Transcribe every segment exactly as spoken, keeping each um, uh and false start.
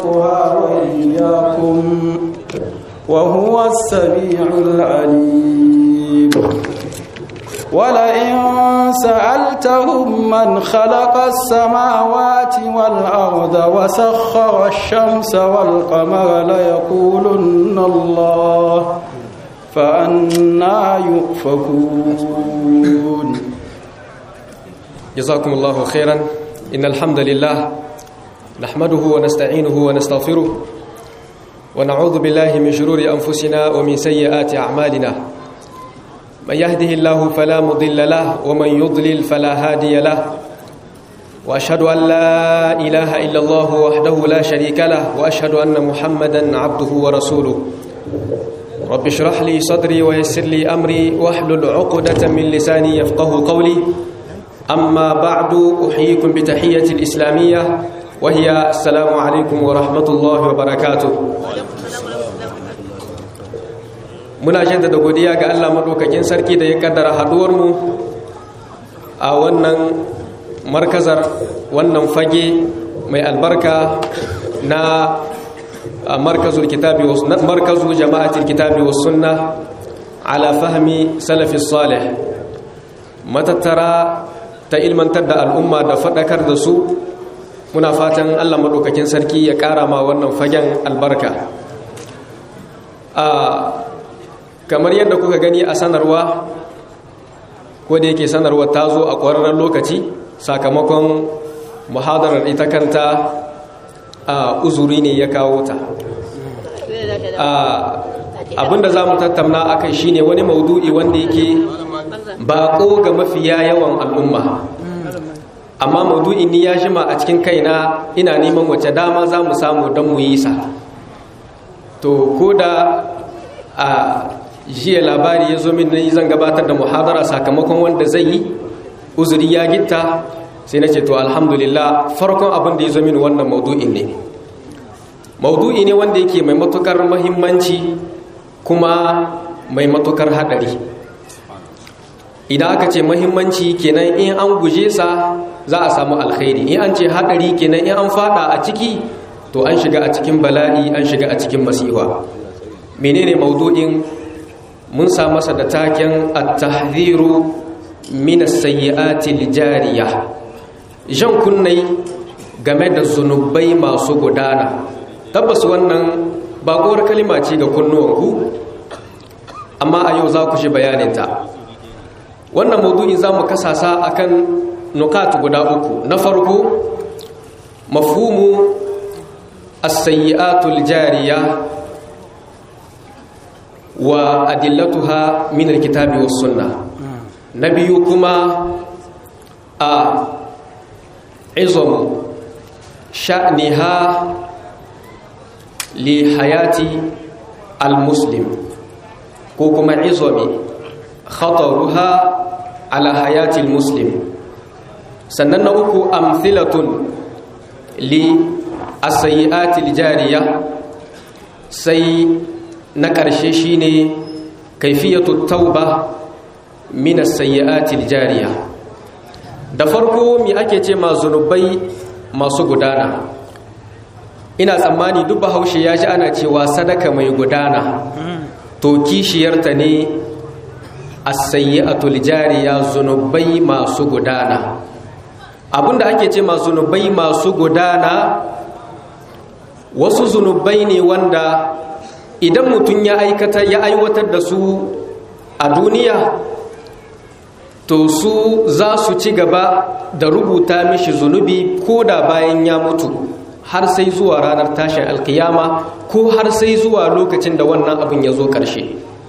يخلقها وإياكم وهو السميع العليم ولئن سألتهم من خلق السماوات والأرض وسخر الشمس والقمر ليقولن الله فأنى يؤفكون. جزاكم الله خيرا. إن الحمد لله نحمده ونستعينه ونستغفره ونعوذ بالله من شرور أنفسنا ومن سيئات أعمالنا. من يهده الله فلا مضل له ومن يضلل فلا هادي له وأشهد أن لا إله إلا الله وحده لا شريك له وأشهد أن محمدا عبده ورسوله. رب اشرح لي صدري ويسر لي أمري واحلل عقدة من لساني يفقه قولي. أما بعد أحييكم بتحية الإسلامية وهي السلام عليكم ورحمة الله وبركاته. muna jaddada godiya ga Allah madaukakin sarki da ya kaddara haduwar mu a wannan markazar wannan fage mai albarka na markazul kitabi was markazul jama'atul kitabi was sunna ala fahmi salafis salih, matattara ta ilmantar da al'umma da fadakar da su. Muna fatan Allah madaukakin sarki ya kara ma wannan fagen albarka. a kamar yadda kuka gani a sanarwa, ko da yake sanarwar ta zo a ƙwararren lokaci sakamakon muhadarar ita kanta a uzuri ne ya kawo ta. Abinda za mu tattauna a kai shine wani maudu'i wanda yake baƙo ga mafiya yawan al'umma, amma maudu'in ni ya shima a cikin kaina, ina neman wace dama za mu samu don mu yi sa. To ko da a jiya labari ya zo min na zan gabatar da muhadara sakamakon wanda zai yi uzuri ya gitta, sai na ce to alhamdulillah, farkon abin da ya zo min wannan maudu'in ne maudu'i ne wanda yake mai matukar mahimmanci kuma mai matukar hadari. Idan aka ce mahimmanci kenan in an guje sa za a samu alkhairi, in an ce hadari kenan in an fada a ciki to an shiga a cikin bala'i, an shiga a cikin masifa. Menene maudu'in? Mun sa masa da taken at-tahdhiru min as-sayyi'ati al-jariyah, jan kunnai game da zunubai masu gudana. Tabbas wannan baƙuwar kalima ce ga kunnuwanku, amma a yau za ku shi bayaninta. Wannan maudu'i za mu kasasa akan nukat guda uku. Na farko, mafhumu as-sayyi'atu al-jariyah wa adillatuha min alkitabi was sunnah. Na biyu kuma a izamu sha'niha li hayati almuslim, ko kuma izami khataruha ala hayati almuslim. Sannan na uku amthilatun li as-sayyi'ati al-jariyah. Sai na ƙarshe shine kaifiyatu tauba min as-sayyi'ati al-jariyah. Da farko mi ake ce ma zunubai masu gudana? Ina tsammani duk Bahaushe ya ji ana cewa sadaka mai gudana, to kishiyarta ne as-sayyi'atu al-jariyah, zunubai masu gudana. Abinda ake ce ma zunubai masu gudana, wasu zunubai ne wanda idan mutum ya aikata ya aiwatar da su a duniya, to su za su ci gaba da rubuta mishi zunubi ko da bayan ya mutu, har sai zuwa ranar tashin alkiyama, ko har sai zuwa lokacin da wannan abin ya zo ƙarshe.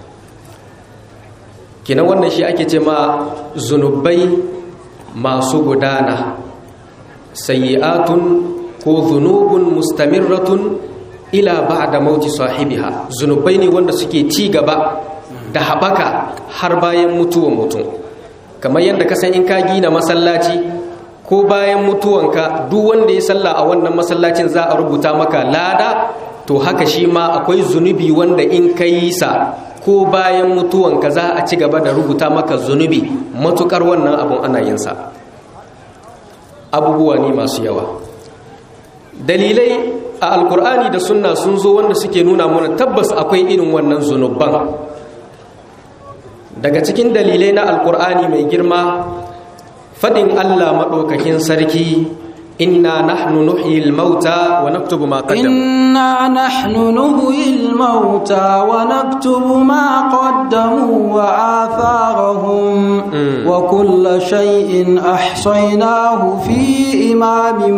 Kinan wannan shi ake ce ma zunubai masu gudana, sayyi'atun ko zunubun mustamirratun ila ba'da mauti sahibiha. Zunubai ne wanda suke ci gaba da haɓaka har bayan mutuwan mutum. Kamar yadda ka san in ka gina masallaci, ko bayan mutuwanka duk wanda ya salla a wannan masallacin za a rubuta maka lada, to haka shi ma akwai zunubi wanda in ka yi sa ko bayan mutuwanka za a ci gaba da rubuta maka zunubi matukar wannan abun ana yin sa. Abubuwa ne masu yawa. Dalilai a alkur'ani da sunna sun zo wanda suke nuna mana tabbas akwai irin wannan zunuban. Daga cikin dalilai na alkur'ani mai girma fadin Allah madaukakin sarki inna nahnu nuhyil mauta wa naktubu ma qaddamu inna nahnu nuhyil mauta wa naktubu ma qaddamu wa atharahum wa kulla shay'in ahsaynahu fi imamin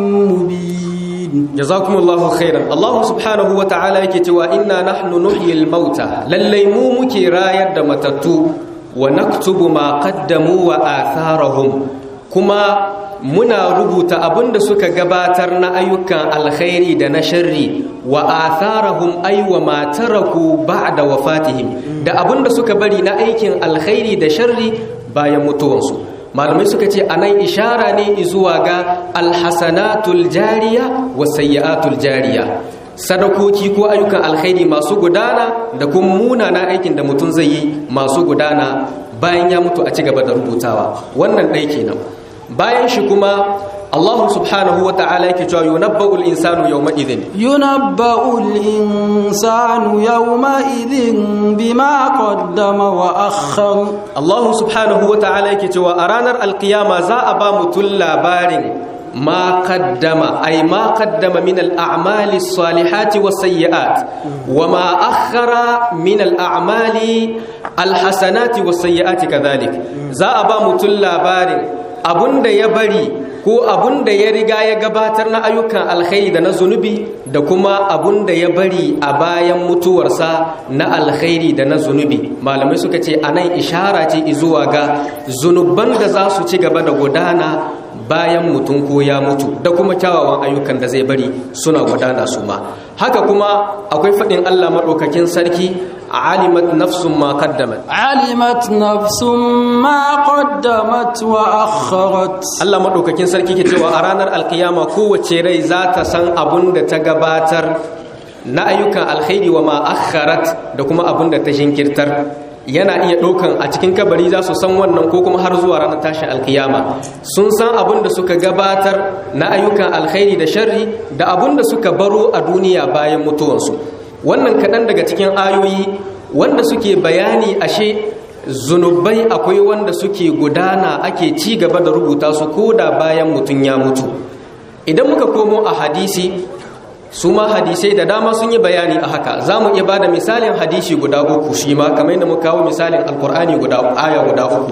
mubin. Jazakumullahu khairan. Allah subhanahu wa ta'ala yake cewa inna nahnu nuhyil mauta, lallai mu muke rayar da matattu, wa naktubu ma qaddamu wa atharahum, kuma muna rubuta abinda suka gabatar na ayyukan alkhairi da na sharri, wa atharahum ay wa ma taraku ba'da wafatihim, da abinda suka bari na aikin alkhairi da sharri bayan mutuwansu. Malamai suka ce anan ishara ne zuwa ga alhasanatul jariya wa sayyi'atul jariya, sadakoki ko ayyukan alkhairi masu gudana da kuma munana aikin da mutum zai yi masu gudana bayan ya mutu a ci gaba da rubutawa. Wannan ɗai kenan. Bayan shi kuma Allah subhanahu wa ta'ala yake cewa yunabba'ul insanu yawma idhin yunabba'ul insanu yawma idhin bima qaddama wa akhkhar. Allah subhanahu wa ta'ala yake cewa a ranar alkiyama za a ba mutum labarin ma qaddama ay ma qaddama min al-a'mali as-salihati was-sayyi'at wa ma akhkhara min al-a'mali al-hasanati was-sayyi'ati kadhalik. Za a ba mutum labarin abunda ya bari ko abunda ya riga ya gabatar na ayyukan alkhairi da na zunubi, da kuma abunda ya bari a bayan mutuwarsa na alkhairi da na zunubi. Malamai suka ce anan ishara ce zuwa ga zunuban da za su ci gaba da gudana bayan mutum ko ya mutu, da kuma kyawawan ayyukan da zai bari suna gudana su ma. Haka kuma akwai faɗin Allah maɗaukakin sarki alimat nafsun ma qaddamat alimat nafsun ma qaddamat wa akharat. Allah maɗaukakin sarki ke cewa a ranar alkiyama kowace rai za ta san abun da ta gabatar na ayyukan alkhairi wa ma akharat, da kuma abun da ta jinkirtar. Yana iya ɗaukan a cikin kabari za su san wannan, ko kuma har zuwa ranar tashin alkiyama sun san abin da suka gabatar na ayyukan alkhairi da sharri, da abin da suka baro a duniya bayan mutuwansu. Wannan kaɗan daga cikin ayoyi wanda suke bayani ashe zunubai akwai wanda suke gudana ake ci gaba da rubuta su ko da bayan mutum ya mutu. Idan muka komo a hadisi, su ma hadisai da dama sun yi bayani a haka. Za mu iya ba da misalin hadisi guda uku shi ma kamar yadda muka kawo misalin alkur'ani guda aya guda uku.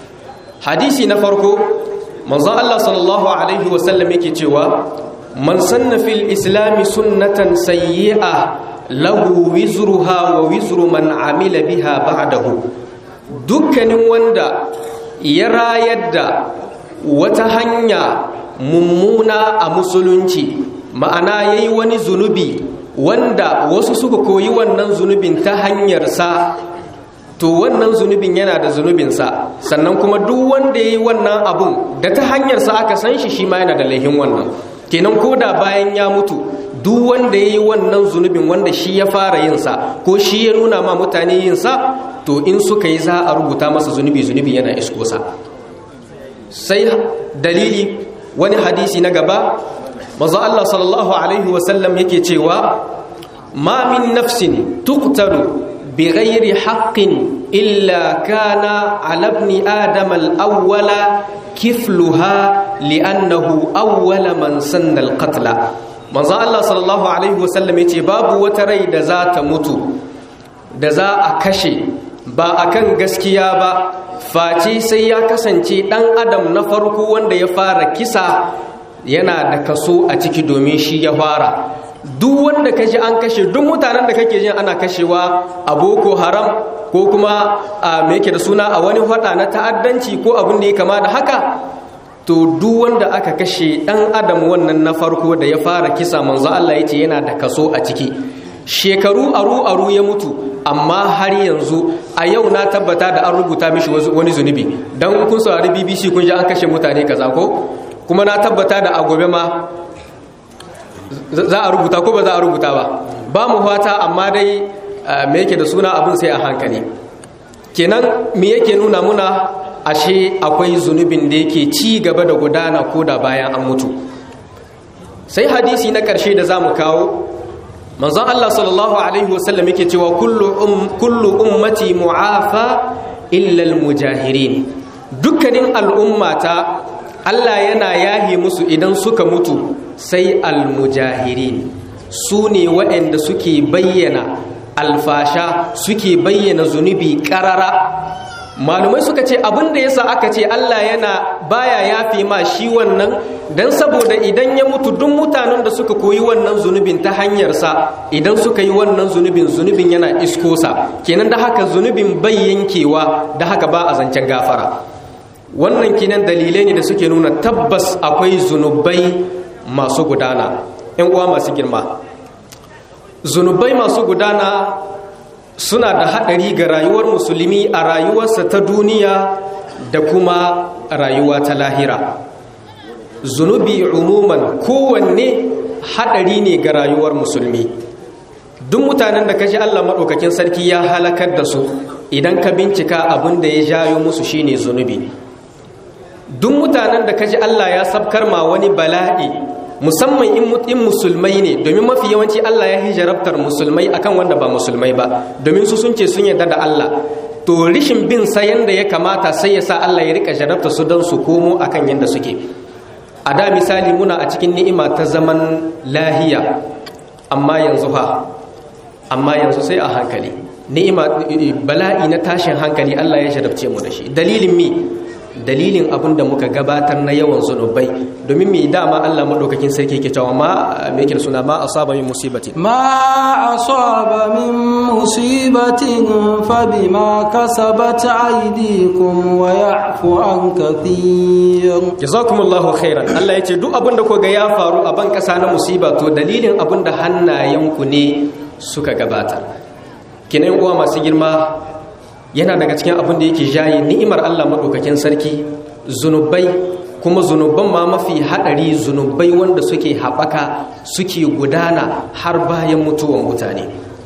Hadisi na farko, manzon Allah sallallahu alaihi wasallam yake cewa man sanna fil islami sunnatan sayyi'a lahu wizruha wa wizru man amila biha ba'dahu. Dukkanin wanda ya rayar da wata hanya mummuna a musulunci, ma'ana yayi wani zunubi wanda wasu suka koyi wannan zunubin ta hanyarsa, to wannan zunubin yana da zunubinsa, sannan kuma duk wanda yayi wannan abun da ta hanyarsa aka san shi, shi ma yana da laihin wannan. Kenan koda bayan ya mutu, duk wanda yayi wannan zunubin wanda shi ya fara yin sa ko shi ya nuna ma mutane yin sa, to in suka yi za a rubuta masa zunubi, zunubi yana isko sa. Sai dalili wani hadisi na gaba, manzo Allah sallallahu alaihi wasallam yake cewa ma min nafsin tuqtalu bighairi haqqin illa kana ala ibni adam al-awwala kifluha li'annahu awwala man sanna al-qatla. Manzo Allah sallallahu alaihi wasallam yace babu wata rai da za ta mutu da za a kashe ba akan gaskiya ba, face sai ya kasance dan adam na farko wanda ya fara kisa yana da kaso a ciki, domin shi ya fara. Duk wanda kaji an kashe, duk mutanen da kake jin ana kashewa a Boko Haram ko kuma a me yake da suna a wani hada na ta'addanci ko abin da ya kama da haka, to duk wanda aka kashe dan adam wannan na farko da ya fara kisa, manzo Allah yace yana da kaso a ciki. Shekaru aru aru ya mutu, amma har yanzu a yau na tabbata da an rubuta mishi wani zunubi. Dan kun saurari B B C kun ji an kashe mutane kaza ko, kuma na tabbata da a gobe ma za a rubuta ko ba za a rubuta ba. Ba mu fata, amma dai me yake da suna abin sai a hankali. Kenan me yake nuna muna ashe akwai zunubin da yake ci gaba da gudana ko da bayan an mutu. sai hadisi na ƙarshe da zamu kawo, manzon Allah sallallahu alaihi wasallam yake cewa kullu um, kullu ummati mu'afa illa al-mujahirin. Dukkanin al'ummata Allah yana yahi musu idan suka mutu sai al-mujahirin, su ne waɗanda suke bayyana alfasha, suke bayyana zunubi ƙarara. Malumai suka ce abin da yasa aka ce Allah yana baya yafi ma shi wannan dan saboda idan ya mutu duk mutanen da suka koyi wannan zunubin ta hanyarsa, idan suka yi wannan zunubin zunubin yana iskosa, kenan da haka zunubin bai yankewa, da haka ba a zancen gafara. Wannan kenan dalilai ne da suke nuna tabbas akwai zunubai masu gudana. Ƴan uwa masu girma, zunubai masu gudana suna da haɗari ga rayuwar musulmi a rayuwarsa ta duniya da kuma rayuwa ta lahira. Zunubi umuman kowanne haɗari ne ga rayuwar musulmi. Duk mutanen da kaji Allah maɗaukakin sarki ya halakar da su, idan ka bincika abin da ya jayo musu shine zunubi. Duk mutanen da kaji Allah ya sabkar ma wani bala'i, musamman in musulmai ne, domin mafi yawanci Allah ya hijarabtar musulmai akan wanda ba musulmai ba, domin su sun ce sun yarda da Allah, to rishin bin sa yanda ya kamata sai ya sa Allah ya rika jarabta su don su komo akan yanda suke. A da misali muna a cikin ni'ima ta zaman lahiya, amma yanzu ha amma yanzu sai a hankali. Ni'ima bala'i na tashin hankali Allah ya jarabce mu da shi. Dalilin mi? Dalilin abin da muka gabatar na yawan zunubai. Domin mai dama Allah maɗaukakin sarki ke cewa ma me yake suna ma asaba min musibatin ma asaba min musibatin fa bima kasabat aydikum wa ya'fu an kathir. Jazakumullahu khairan. Allah ya ce duk abin da kuga ya faru a ban kasa na musiba to dalilin abin da hannayenku ne suka gabatar. Kinan uwa masu girma, yana daga cikin abin da yake jaye ni'imar Allah maɗaukakin sarki zunubai, kuma zunuban ma mafi haɗari zunubai wanda suke haɓaka suke gudana har bayan mutuwan mutane.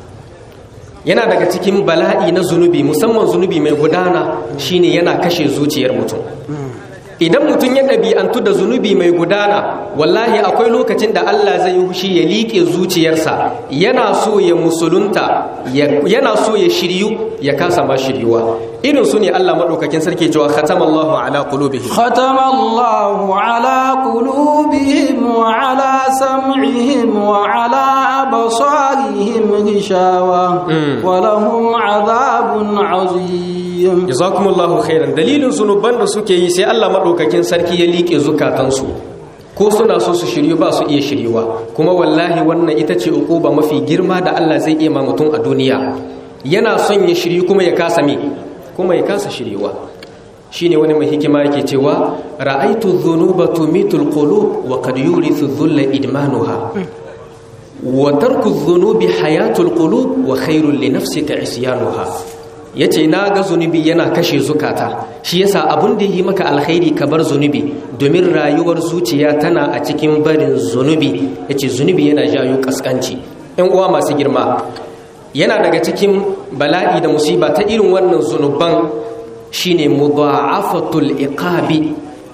Yana daga cikin bala'i na zunubi, musamman zunubi mai gudana, shine yana kashe zuciyar mutum. Idan mutum ya ɗabi'antu da zunubi mai gudana, wallahi akwai lokacin da Allah zai yi hushi ya liƙe zuciyarsa, yana so ya musulunta, yana so ya shiryu, ya kasa ma shiryuwa. Irin su ne Allah maɗaukakin sarki cewa khatamallahu ala qulubihim khatamallahu ala qulubihim wa ala sam'ihim wa ala absarihim ghishawa wa lahum adhabun azim. Jazakumullahu khairan. Dalilin zunuban da suke yi sai Allah maɗaukakin sarki ya liƙe zukatansu, ko suna so su shiryu ba su iya shiryuwa. Kuma wallahi wannan ita ce uquba mafi girma da Allah zai iya ma mutum a duniya. Yana son ya shiryu kuma ya kasa me kuma ya kasa shiryuwa. Shine wani mai hikima yake cewa ra'aytu dhunuba tumitul qulub wa qad yurithu dhulla idmanuha wa tarku dhunubi hayatul qulub wa khairul li nafsika isyanuha. Yace na ga zunubi yana kashe zukata, shi yasa abun da yi maka alkhairi ka bar zunubi, domin rayuwar zuciya tana a cikin barin zunubi. Yace zunubi yana jayo kaskanci. Ɗan uwa masu girma, yana daga cikin bala'i da musiba ta irin wannan zunuban shine mudha'afatul iqabi,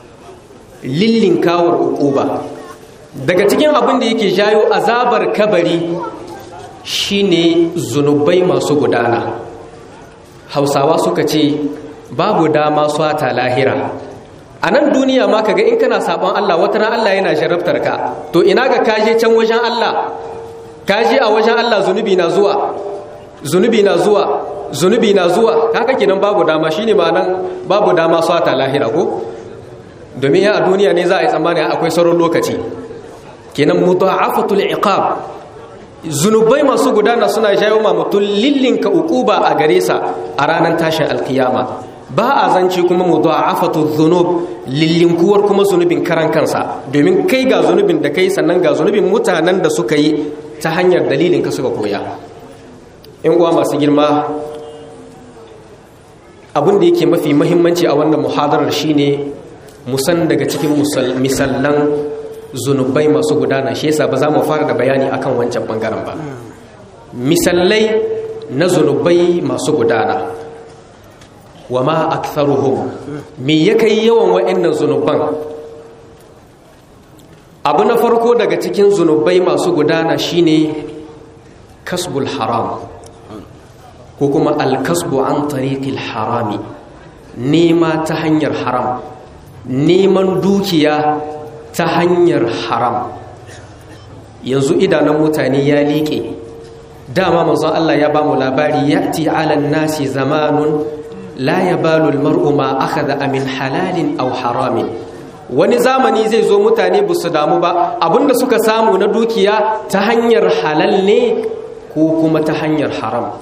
lillin kawar uquba. Daga cikin abin da yake jayo azabar kabari shine zunubai masu gudana. Hausawa suka ce babu dama swata lahira. A nan duniya ma kaga in kana sabon Allah, wata ran Allah yana jarabtar ka, to ina ga kaje can wajen Allah, kaje a wajen Allah zunubi na zuwa zunubi na zuwa zunubi na zuwa haka kenan babu dama. Shine ma'anan babu dama swata lahira ko, domin ya a duniya ne za a yi tsammani akwai sauran lokaci. Kenan mudha'afatul iqab, zunubai masu gudana suna jawo ma mutum lillinka uquba a gare sa a ranar tashin alkiyama. Ba a zance kuma mudha'afatul dhunub, lillinkuwar kuma zunubin karan kansa, domin kai ga zunubin da kai sannan ga zunubin mutanen da suka yi ta hanyar dalilin ka suka koya. In uwa masu girma, abin da yake mafi muhimmanci a wannan muhadarar shine musan daga cikin misallan zunubai masu gudana. Shi yasa ba za mu fara da bayani akan wancan bangaren ba. Misalai na zunubai masu gudana. Wa ma aktharuhum, me ya kai yawan wa'annan zunuban? abu na farko daga cikin zunubai masu gudana shine kasbul haram ko kuma alkasbu an tariqil harami, nema ta hanyar haram, neman dukiya ta hanyar haram. Yanzu idanun mutane ya liƙe. Dama manzon Allah ya bamu labari, ya'ti 'alan nasi zamanun la yabalu al-mar'u ma akhadha min halalin aw haramin. Wani zamani zai zo mutane ba su damu ba abinda suka samu na dukiya ta hanyar halal ne ko kuma ta hanyar haram.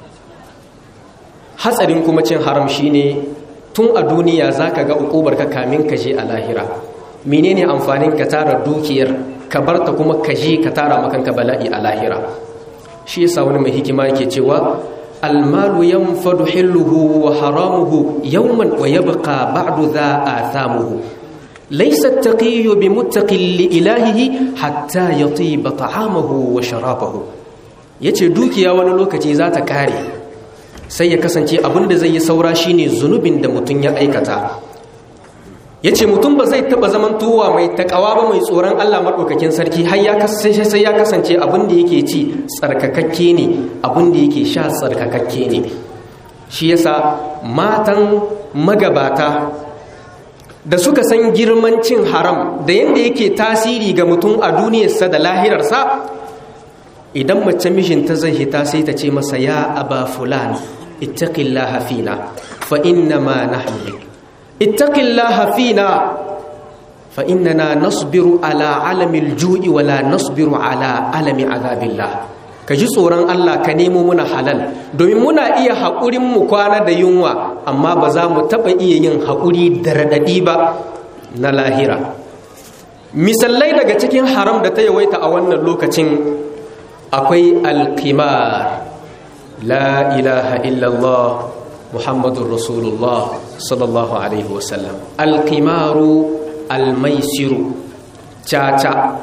Hatsarin kuma cin haram shine tun a duniya zaka ga ukubar ka kamin ka je a lahira. Menene amfanin ka tara dukiyar ka barta kuma ka je ka tara makanka bala'i a lahira? Shi yasa wani mai hikima yake cewa almalu yanfadu hilluhu wa haramuhu yawman wa yabqa ba'du dha athamuhu. ليس التقي بمتق لإلهه حتى يطيب طعامه وشرابه. yace dukiya wani lokaci za ta kare sai ya kasance abinda zai yi saura shine zunubin da mutum ya aikata. yace mutum ba zai taba zamantowa mai takawa ba, mai tsoron Allah madaukakin sarki har ya kasance sai ya kasance abinda yake ci tsarkakakke ne, abinda yake sha tsarkakakke ne. shi yasa matan magabata da suka san girman cin haram da yadda yake tasiri ga mutum a duniyarsa da lahirarsa, idan mace mishinta zai hita sai ta ce masa, ya aba fulan ittaqillaha fina fa inna ma nahnu bik, ittaqillaha fina fa innana nasbiru ala alamil ju'i wa la nasbiru ala alami azabillah. ka ji tsoron Allah ka nemo muna halal, domin muna iya haƙurin mu kwana da yunwa amma ba za mu taɓa iya yin haƙuri da raɗaɗi ba na lahira. Misalai daga cikin haram da ta yawaita a wannan lokacin akwai alqimar, la ilaha illallah muhammadun rasulullah sallallahu alaihi wasallam. Alqimaru almaisiru, caca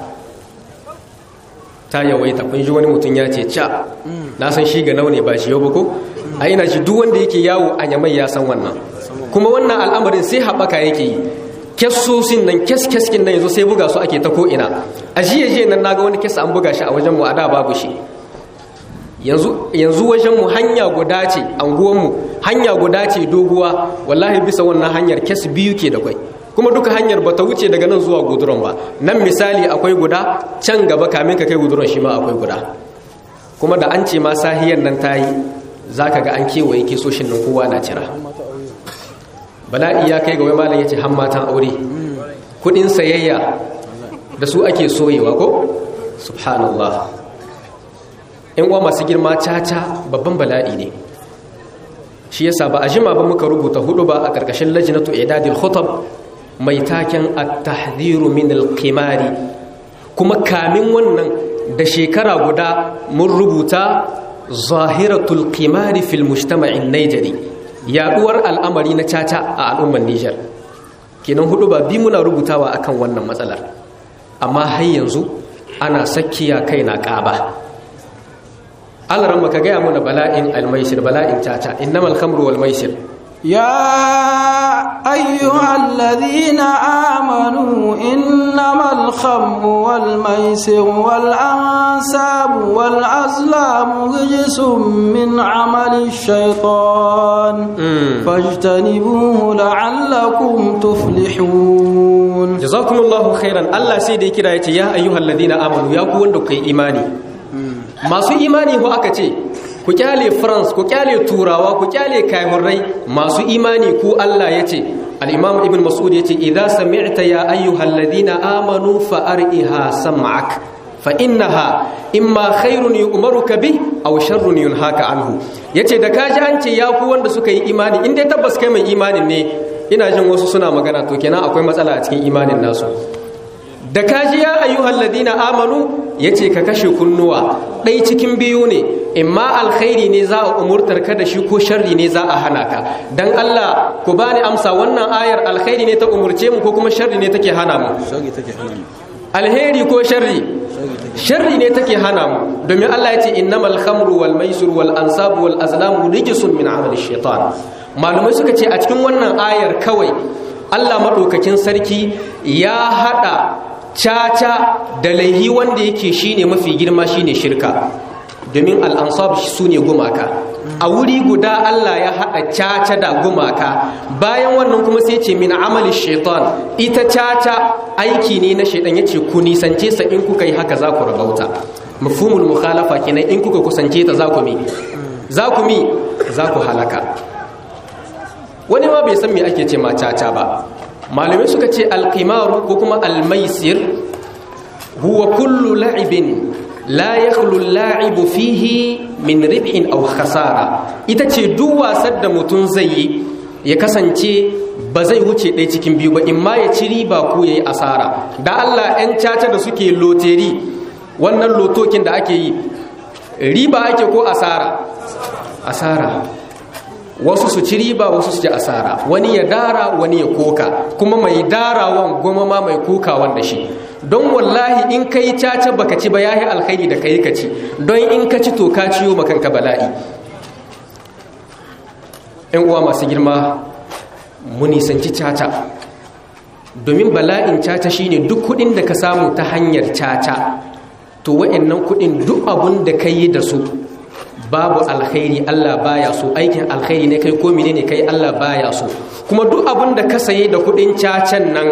ta yawaita. kun ji wani mutum ya ce ca, na san shi ga naune ba shi yau ba ko a ina shi duk wanda yake yawo a yamai ya san wannan. kuma wannan al'amarin sai haɓaka yake yi. kessosin nan kes-keskin nan yanzu sai buga su ake ta ko'ina. a jiye-jiye nan na ga wani kes an buga shi a wajenmu a da babu shi. yanzu wajenmu hanya guda ce, anguwanmu hanya guda ce doguwa, wallahi bisa wannan hanyar kes biyu ke da kwai, kuma duka hanyar bata wuce daga nan zuwa guduron ba. nan misali akwai guda, can gaba kamin ka kai guduron shi ma akwai guda. kuma da an ce ma sahiyar nan ta yi, za ka ga an kewaye kesoshin nan kowa na cira. bala'i ya kai ga wai malam ya ce han matan aure kudin sayayya da su ake soyewa ko? subhanallah. in uwa masu girma, caca babban bala'i ne. shi yasa ba a jima ba muka rubuta hudu ba a ƙarƙashin lajnatu i'dadil khutab mai taken at-tahdhiru min al-qimari. kuma kamin wannan da shekara guda mun rubuta zahiratul qimari fil mujtama'in Nigeri, yaduwar al'amari na caca a al'ummar Niger. kenan hudu ba bi muna rubutawa akan wannan matsalar, amma har yanzu ana sakkiya kai na ƙaba. Allah ran maka gaya mana bala'in al-maisir, bala'in caca. innamal khamru wal maisir يا أيها الذين آمنوا إنما الخمر والميسر والأنساب والأزلام رجس من عمل الشيطان فاجتنبوه لعلكم تفلحون. جزاكم الله خيرا. الله سيدي كده يا أيها الذين آمنوا يا كون دكي إيماني masu imani ko aka ce ku kyale France, ku kyale turawa, ku kyale kafirai. masu imani ku Allah yace, al-Imam Ibn Mas'ud yace, idza sami'ta ya ayyuhalladhina amanu fa ar'iha sam'ak fa innaha imma khairun yu'maruka bih aw sharrun yunhaka anhu. yace da kaji an ce ya ku wanda suka yi imani, in dai tabbas kai mai imanin ne, ina jin wasu suna magana to kenan akwai matsala a cikin imanin nasu. da kaji ya ayyuhal ladina amanu yace ka kashe kunnuwa, dai cikin biyu ne, imma alkhairi ne za a umurtar ka da shi ko sharri ne za a hana ka. dan Allah ku bani amsa, wannan ayar alkhairi ne ta umurce mu ko kuma sharri ne take hana mu? sharri take hana mu. alheri ko sharri? sharri ne take hana mu, domin Allah yace innamal khamru wal maisir wal ansabu wal azlamu rijsun min amali shaitan. malumai suka ce a cikin wannan ayar kawai Allah madaukakin sarki ya hada caca da laihi wanda yake shine mafi girma shine shirka, domin al'ansab su ne gumaka. A wuri guda Allah ya haɗa caca da gumaka, bayan wannan kuma sai ce min amali shaitan, ita caca aiki ne na shaitan, ya ce ku nisance sa in kuka yi haka za ku rabauta. Mafhumul mukhalafa kenan, in kuka kusance ta za ku mi za ku mi za ku halaka. Wani ma bai san me ake ce ma caca ba. Malamai suka ce alqimaru ko kuma almaisir huwa kullu la'ibin la yakhlu al-la'ibu fihi min ribhin aw khasara. Ita ce duk wasan da mutum zai yi ya kasance ba zai wuce ɗaya cikin biyu ba, in ma ya ci riba ko yayi asara. Da Allah 'yan caca da suke loteri, wannan lotokin da ake yi, riba ake ko asara? Asara. Wasu su ci riba, wasu su ci asara, wani ya dara wani ya koka, kuma mai darawan goma ma mai koka wanda shi. Don wallahi in kai caca baka ci ba yahi alkhairi da kai ka ci, don in ka ci to ka ciyo makanka bala'i. Yan uwa masu girma, mu nisanci caca, domin bala'in caca shine duk kudin da ka samu ta hanyar caca, to wa'annan kudin duk abun da ka yi da su babu alkhairi, Allah baya so. Aikin alkhairi ne kai ko menene kai, Allah baya so. Kuma duk abin da ka saye da kudin cacan nan,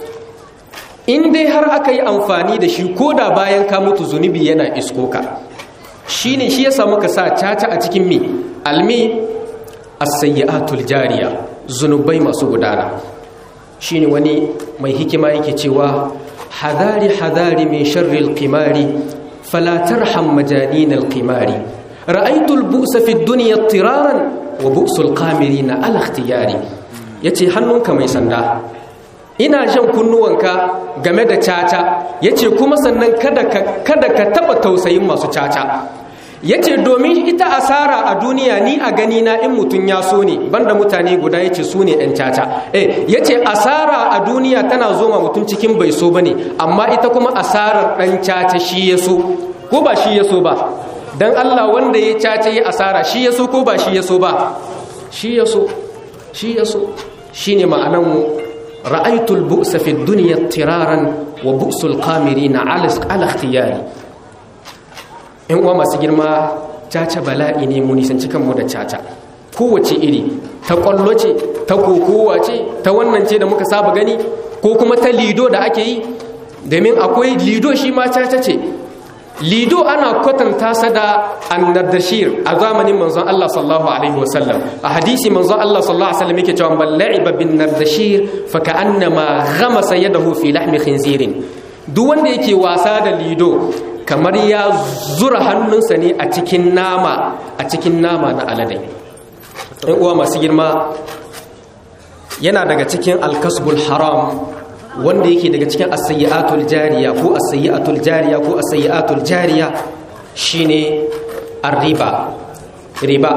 in dai har aka yi amfani da shi ko da bayan ka mutu, zunubi yana isko ka. Shine shi ya samu ka sa caca a cikin mi almi as-sayyi'atul jariya, zunubai masu gudana. Shine wani mai hikima yake cewa hadari hadari min sharri al-qimari fala tarham majalin al-qimari. رأيت البؤس في الدنيا اضطرارا وبؤس القامرين على اختياري. yace hannunka mai sanda, ina jan kunnuwanka game da caca, yace kuma sannan kada ka kada ka taba tausayin masu caca. Yace domin ita asara a duniya, ni a gani na in mutun ya so ne, banda mutane guda yace su ne ɗan caca. Eh yace asara a duniya tana zo ma mutun cikin bai so bane, amma ita kuma asarar ɗan caca shi ya so ko ba shi ya so ba. Dan Allah wanda ya cace ya asara shi ya so ko ba shi ya so ba? Shi ya so, shi ya so. Shi ne ma'anan ra'aitul bu'sa fi duniya tiraran wa bu'sul qamirina ala ikhtiyari. In uwa masu girma, caca bala'i ne, mu nisanci kanmu da caca. Kowace iri, ta kwallo ce, ta kokowa ce, ta wannan ce da muka saba gani, ko kuma ta lido da ake yi, domin akwai lido shi ma caca ce. Lido ana kwatanta sa da annardashir a zamanin manzon Allah sallallahu alaihi wasallam. A hadisi manzon Allah sallallahu alaihi wasallam yake cewa bal la'iba bin nardashir fa ka'annama ghamasa yadahu fi lahmi khinzirin. Duk wanda yake wasa da lido kamar ya zura hannunsa ne a cikin nama a cikin nama na alade. Ɗan uwa masu girma, yana daga cikin alkasbul haram wanda yake daga cikin as-sayyi'atul jariya ko as-sayyi'atul jariya ko as-sayyi'atul jariya shine ar-riba. Riba.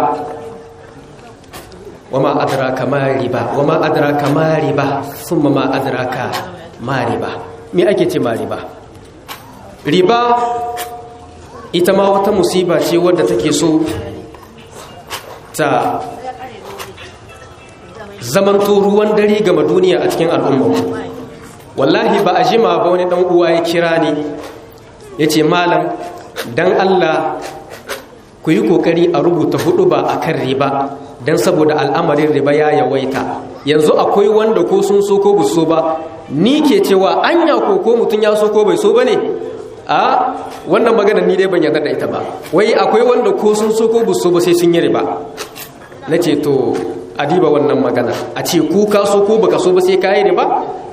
Wama adraka ma riba, wama adraka ma riba, thumma ma adraka ma riba. Me ake ce ma riba? Riba ita ma wata musiba ce wadda take so ta zamanto ruwan dare ga duniya a cikin al'umma. Wallahi ba a jima ba wani dan uwa ya kira ni yace malam dan Allah ku yi kokari a rubuta hudu ba akan riba, dan saboda al'amarin riba ya yawaita yanzu. Akwai wanda ko sun so ko bu so ba, ni ke cewa anya ko ko mutun ya so ko bai so bane. A wannan magana ni dai ban yarda da ita ba. Wai akwai wanda ko sun so ko bu so ba sai sun yi riba. Nace to adiba wannan magana, a ce ku ka so ko baka so ba sai kai riba.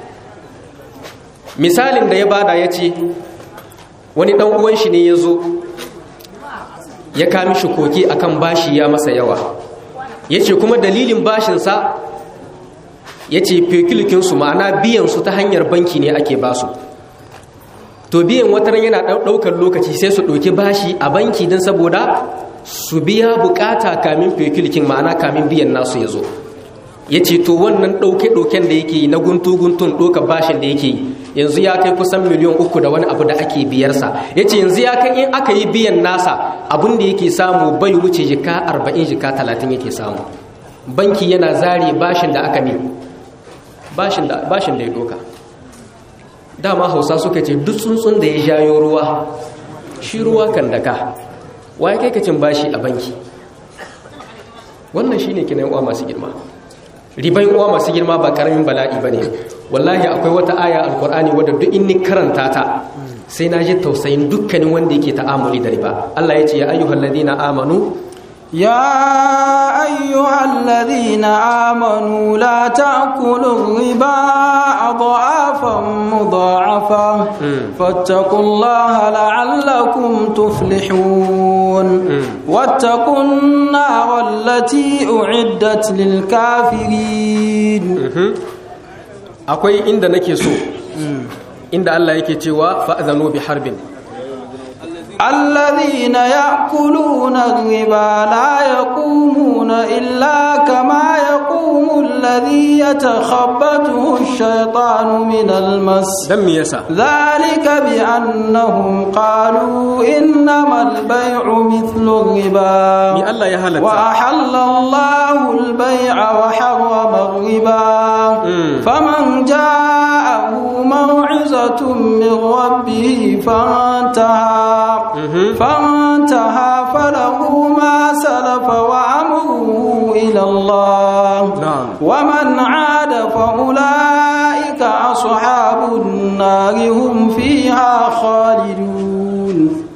Misalin da ya bada ya ce wani ɗan uwan shi ne ya zo ya kami shi koke akan bashi ya masa yawa, ya ce kuma dalilin bashinsa ya ce fekilikinsu ma'ana biyansu ta hanyar banki ne ake basu. To biyan wataran yana ɗaukar lokaci, sai su ɗauki bashi a banki don saboda su biya bukata kamin fekilikin ma'ana kamin biyan nasu ya zo. Ya ce to wannan ɗauke-ɗauken da yake yi na guntu-guntun ɗaukar bashin da yake yi yanzu ya kai kusan miliyan uku da wani abu da ake biyarsa. Ya ce yanzu ya kai in aka yi biyan nasa abin da yake samu bai wuce jika arba'in jika talatin yake samu. Banki yana zare bashin da aka mi bashin da bashin da ya ɗauka. dama Hausa suka ce duk tsuntsun da ya jayo ruwa shi ruwa kan daka waye kai ka cin bashi a banki wannan shine kinan uwa masu girma riban uwa masu girma ba karamin bala'i bane wallahi akwai wata aya alqur'ani wadda duk in ni karanta ta sai na ji tausayin dukkanin wanda yake ta'amuli da riba Allah ya ce ya ayyuhalladhina amanu يا أيها الذين آمنوا لا تأكلوا الربا أضعافا مضاعفة فاتقوا الله لعلكم تفلحون واتقوا النار التي أعدت للكافرين أقول إن نكي سوء إن الله يكي تيوا فأذنوا بحرب الذين يأكلون الربا لا يقومون إلا كما يقوم الذي يتخبطه الشيطان من المس ذلك بأنهم قالوا إنما البيع مثل الربا وأحل الله البيع وحرم الربا فمن جاءه موعظة من ربه فانتهى فانتهى فله ما سلف وأمره إلى الله ومن عاد فأولئك أصحاب النار هم فيها خالدون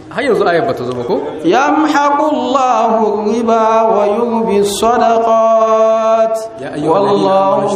يمحق الله الربا ويربي الصدقات والله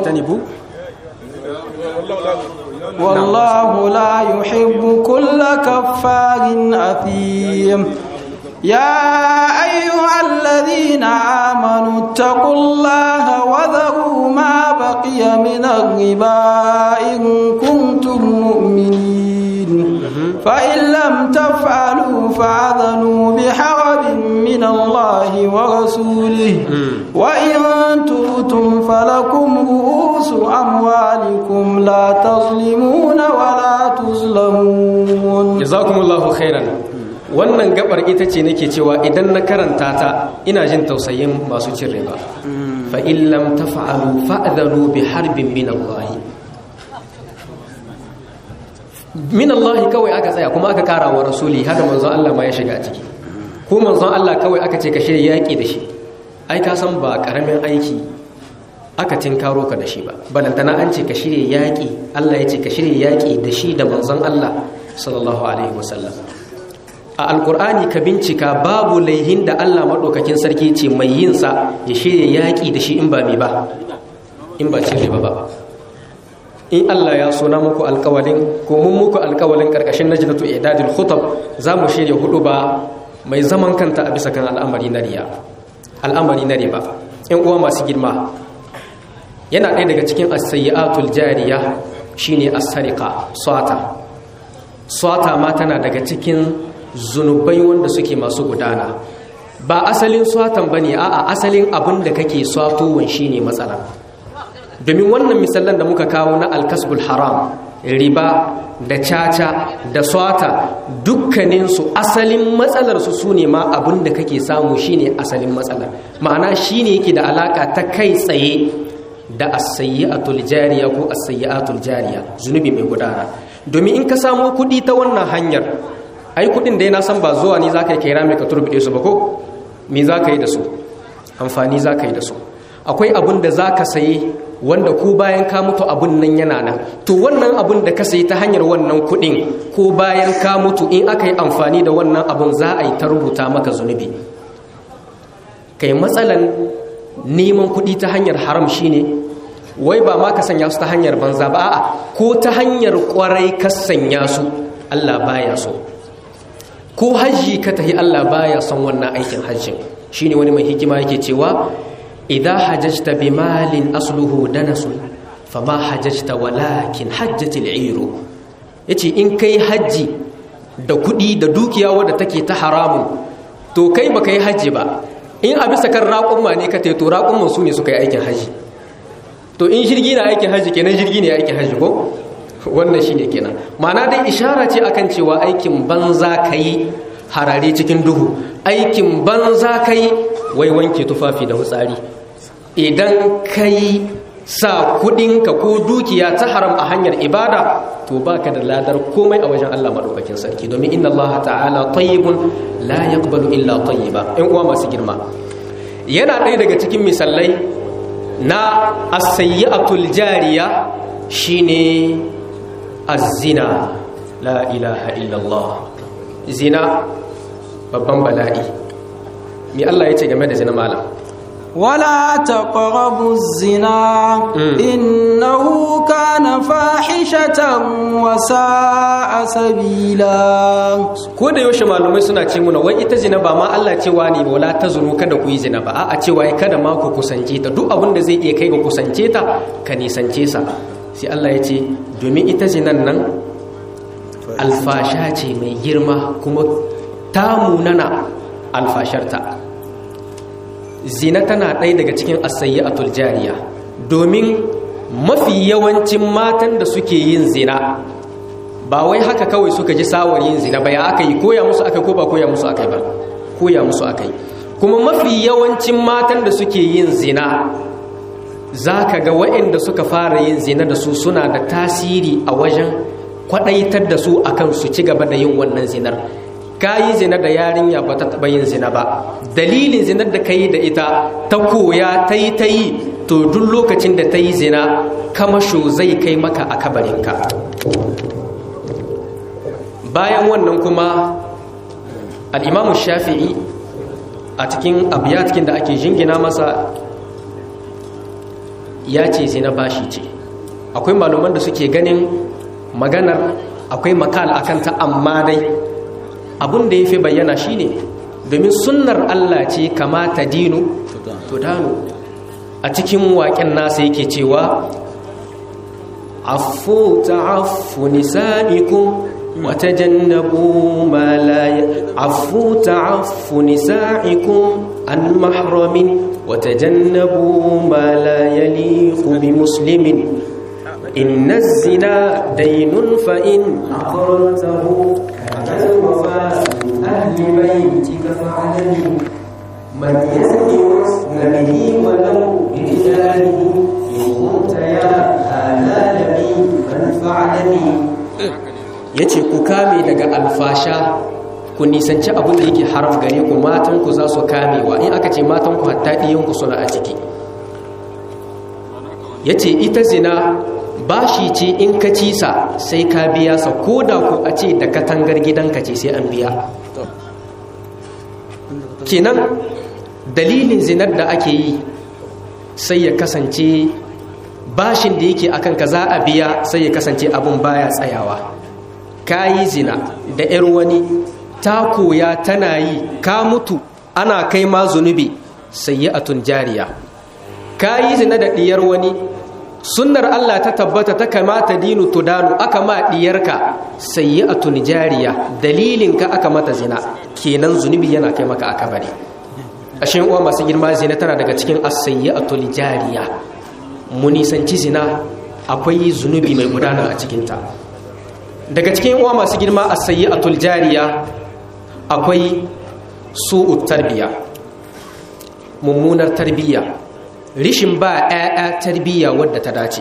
والله لا يحب كل كفار أثيم يا أيها الذين آمنوا اتقوا الله وذروا ما بقي من الربا إن كنتم مؤمنين فإن لم تفعلوا فأذنوا بحرب من الله ورسوله وإن تبتم فلكم رؤوس أموالكم لا تظلمون ولا تظلمون جزاكم الله خيرا wannan gabar ita ce nake cewa idan na karanta ta ina jin tausayin masu cin riba fa in lam taf'alu fa'dharu bi harbin min Allah min Allah kawai aka tsaya kuma aka kara wa rasuli haka manzon Allah ma ya shiga a ciki ko manzon Allah kawai aka ce ka shirya yaki da shi ai ka san ba karamin aiki aka tinkaro ka da shi ba balantana an ce ka shirya yaki Allah ya ce ka shirya yaki da shi da manzon Allah sallallahu alaihi wasallam a alkur'ani ka bincika babu laihin da Allah maɗaukakin sarki ce mai yinsa ya shirya yaƙi da shi in ba mai ba in ba cin riba ba in Allah ya suna muku alƙawalin ko mun muku alƙawalin ƙarƙashin najdatu i'dadil khutab za mu shirya hudu ba mai zaman kanta a bisa kan al'amari na riya al'amari na riba ƴan uwa masu girma yana ɗaya daga cikin as-sayyi'atul jariya shine as-sariqa swata swata ma tana daga cikin zunubai wanda suke masu gudana ba asalin swatan bane a'a asalin abin da kake swatowon shine matsala domin wannan misalan da muka kawo na alkasbul haram riba da caca da swata dukkaninsu asalin matsalarsu su ne ma abin da kake samu shine asalin matsalar ma'ana shine yake da alaka ta kai tsaye da as-sayyi'atul jariya ko as-sayyi'atul jariya zunubi mai gudana domin in ka samu kuɗi ta wannan hanyar ai kudin da yana san ba zuwa ni zaka yi kaira mai ka turbide su ba ko me zaka yi da su amfani zaka yi da su akwai abin da zaka sayi wanda ko bayan ka mutu abun nan yana nan to wannan abun da ka sayi ta hanyar wannan kudin ko bayan ka mutu in aka yi amfani da wannan abun za a yi ta rubuta maka zunubi kai matsalan neman kudi ta hanyar haram shine wai ba ma ka sanya su ta hanyar banza ba a'a ko ta hanyar kwarai ka sanya su Allah baya so ko hajji ka tahi Allah baya son wannan aikin hajjin shine wani mai hikima yake cewa idza hajjta bimalin asluhu danasun fama hajjta walakin hajjatil iru yace in kai hajji da kudi da dukiya wadda take ta haramun to kai baka yi hajji ba in a bisa kan raƙumma ne ka tayi to raƙumman su ne suka yi aikin hajji to in jirgi na aikin hajji kenan jirgi ne aikin hajji ko wannan shine kenan ma'ana dai ishara ce akan cewa aikin banza kai harare cikin duhu aikin banza kai wai wanke tufafi da hutsari idan kai sa kudinka ko dukiya ta haram a hanyar ibada, to baka da ladar komai a wajen Allah madaukakin sarki, domin inna Allah ta'ala tayyibun la yaqbalu illa tayyiba. In uwa masu girma, yana ɗaya daga cikin misalai na as-sayyi'atul jariya shine az-zina. La ilaha illallah. Zina babban bala'i. Me Allah ya ce game da zina malam? ولا تقربوا الزنا إنه كان فاحشة وساء سبيلا. ko da yaushe malumai suna ce muna wai ita zina ba ma Allah cewa ne wala tazunu kada ku yi zina ba, a'a cewa kada ma ku kusance ta, duk abin da zai iya kai ga kusance ta ka nisance sa. Sai Allah ya ce domin ita zinan nan alfasha ce mai girma kuma ta munana alfasharta. Zina tana ɗaya daga cikin as-sayyi'atul jariya, domin mafi yawancin matan da suke yin zina ba wai haka kawai suka ji sawar yin zina ba, ya aka yi koya musu aka ko ba koya musu aka ba koya musu aka yi. Kuma mafi yawancin matan da suke yin zina za ka ga waɗanda suka fara yin zina da su suna da tasiri a wajen kwaɗaitar da su akan su ci gaba da yin wannan zinar. Ka yi zina da yarinya ba ta taɓa yin zina ba, dalilin zinar da ka yi da ita ta koya ta yi ta yi, to duk lokacin da ta yi zina kamasho zai kai maka a kabarinka. Bayan wannan kuma al'imamu shafi'i a cikin abiyatkin da ake jingina masa ya ce zina bashi ce. Akwai malaman da suke ganin maganar akwai makal akan ta, amma dai abin da ya fi bayyana shi ne domin sunnar Allah ce kama ta dinu tudanu. A cikin waƙen nasa yake cewa afu ta'affu nisa'ikum wa tajannabu ma la afu ta'affu nisa'ikum an mahramin wa tajannabu ma la yaliqu bi muslimin inna az-zina daynun fa in aqartahu الوفاء أهل بيتك فعلني من يزني به ولو برجاله إن كنت يا آلال بي من فعلني. yace ku kame daga alfasha, ku nisanci abin da yake haram gare ku, matanku za su kamewa. In aka ce matanku hatta ɗiyanku suna a ciki. Yace ita zina bashi ce, in ka ci sa sai ka biya sa, ko da ku a ce da katangar gidanka ce sai an biya. Kenan dalilin zinar da ake yi sai ya kasance bashin da yake akan ka za a biya, sai ya kasance abun baya tsayawa. Ka yi zina da 'yar wani, ta koya tana yi, ka mutu ana kai ma zunubi, sayyi'atun jariya. Ka yi zina da ɗiyar wani, sunnar Allah ta tabbata ta kamata dinu tudanu, aka ma diyarka sayyi'atun jariya, dalilin ka aka mata zina, kenan zunubi yana kai maka akabari. Ashin uwa masu girma, zina tana daga cikin as-sayyi'atul jariya. Mu nisanci zina, akwai zunubi mai gudana a cikin ta. Daga cikin uwa masu girma as-sayyi'atul jariya akwai su'ut tarbiya, mummunar tarbiyya, rishin ba ‘ya'ya tarbiyya wadda ta dace.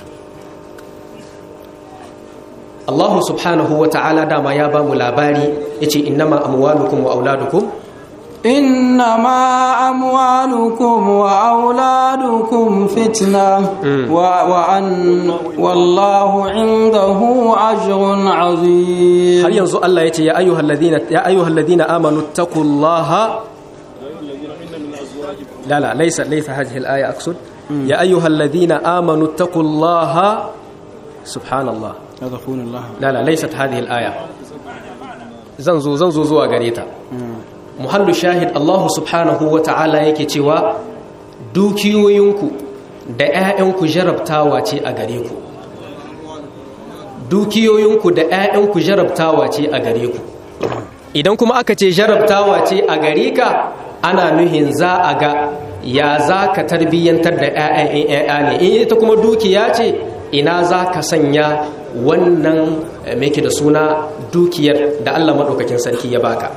Allah subhanahu wa ta'ala dama ya ba mu labari, ya ce innama amwalukum wa auladukum innama amwalukum wa auladukum fitna wa an wallahu indahu ajrun azim. Har yanzu Allah ya ce ya ayyuhal ladina ya ayyuhal ladina amanu taqullaha. لا لا ليس ليس هذه الآية أقصد يا أيها الذين آمنوا اتقوا الله سبحان الله لا لا ليست هذه الآية زنزو زنزو زوا غريتا محل شاهد الله سبحانه وتعالى yake cewa dukiyoyinku da ƴaƴanku jarabtawa ce a gare ku, dukiyoyinku da ƴaƴanku jarabtawa ce a gare ku. Idan kuma aka ce jarabtawa ce a gare ka, ana nuhin za a ga ya za ka tarbiyyantar da ‘ya'ya ne, in ita kuma dukiya ce ina za ka sanya wannan meke da suna dukiyar da Allah maɗaukakin sarki ya baka.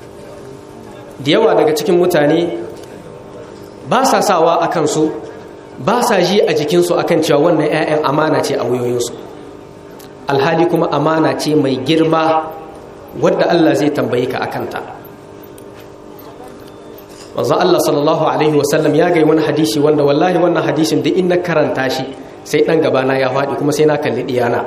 Da yawa daga cikin mutane ba sa sawa a kansu ba sa ji a jikinsu akan cewa wannan 'ya'yan amana ce a wuyoyinsu, alhali kuma amana ce mai girma wadda Allah zai tambaye ka akanta. manzo Allah sallallahu alaihi wasallam ya gai wani hadisi wanda wallahi wannan hadisin da in na karanta shi sai dan gabana ya faɗi kuma sai na kalli diyana.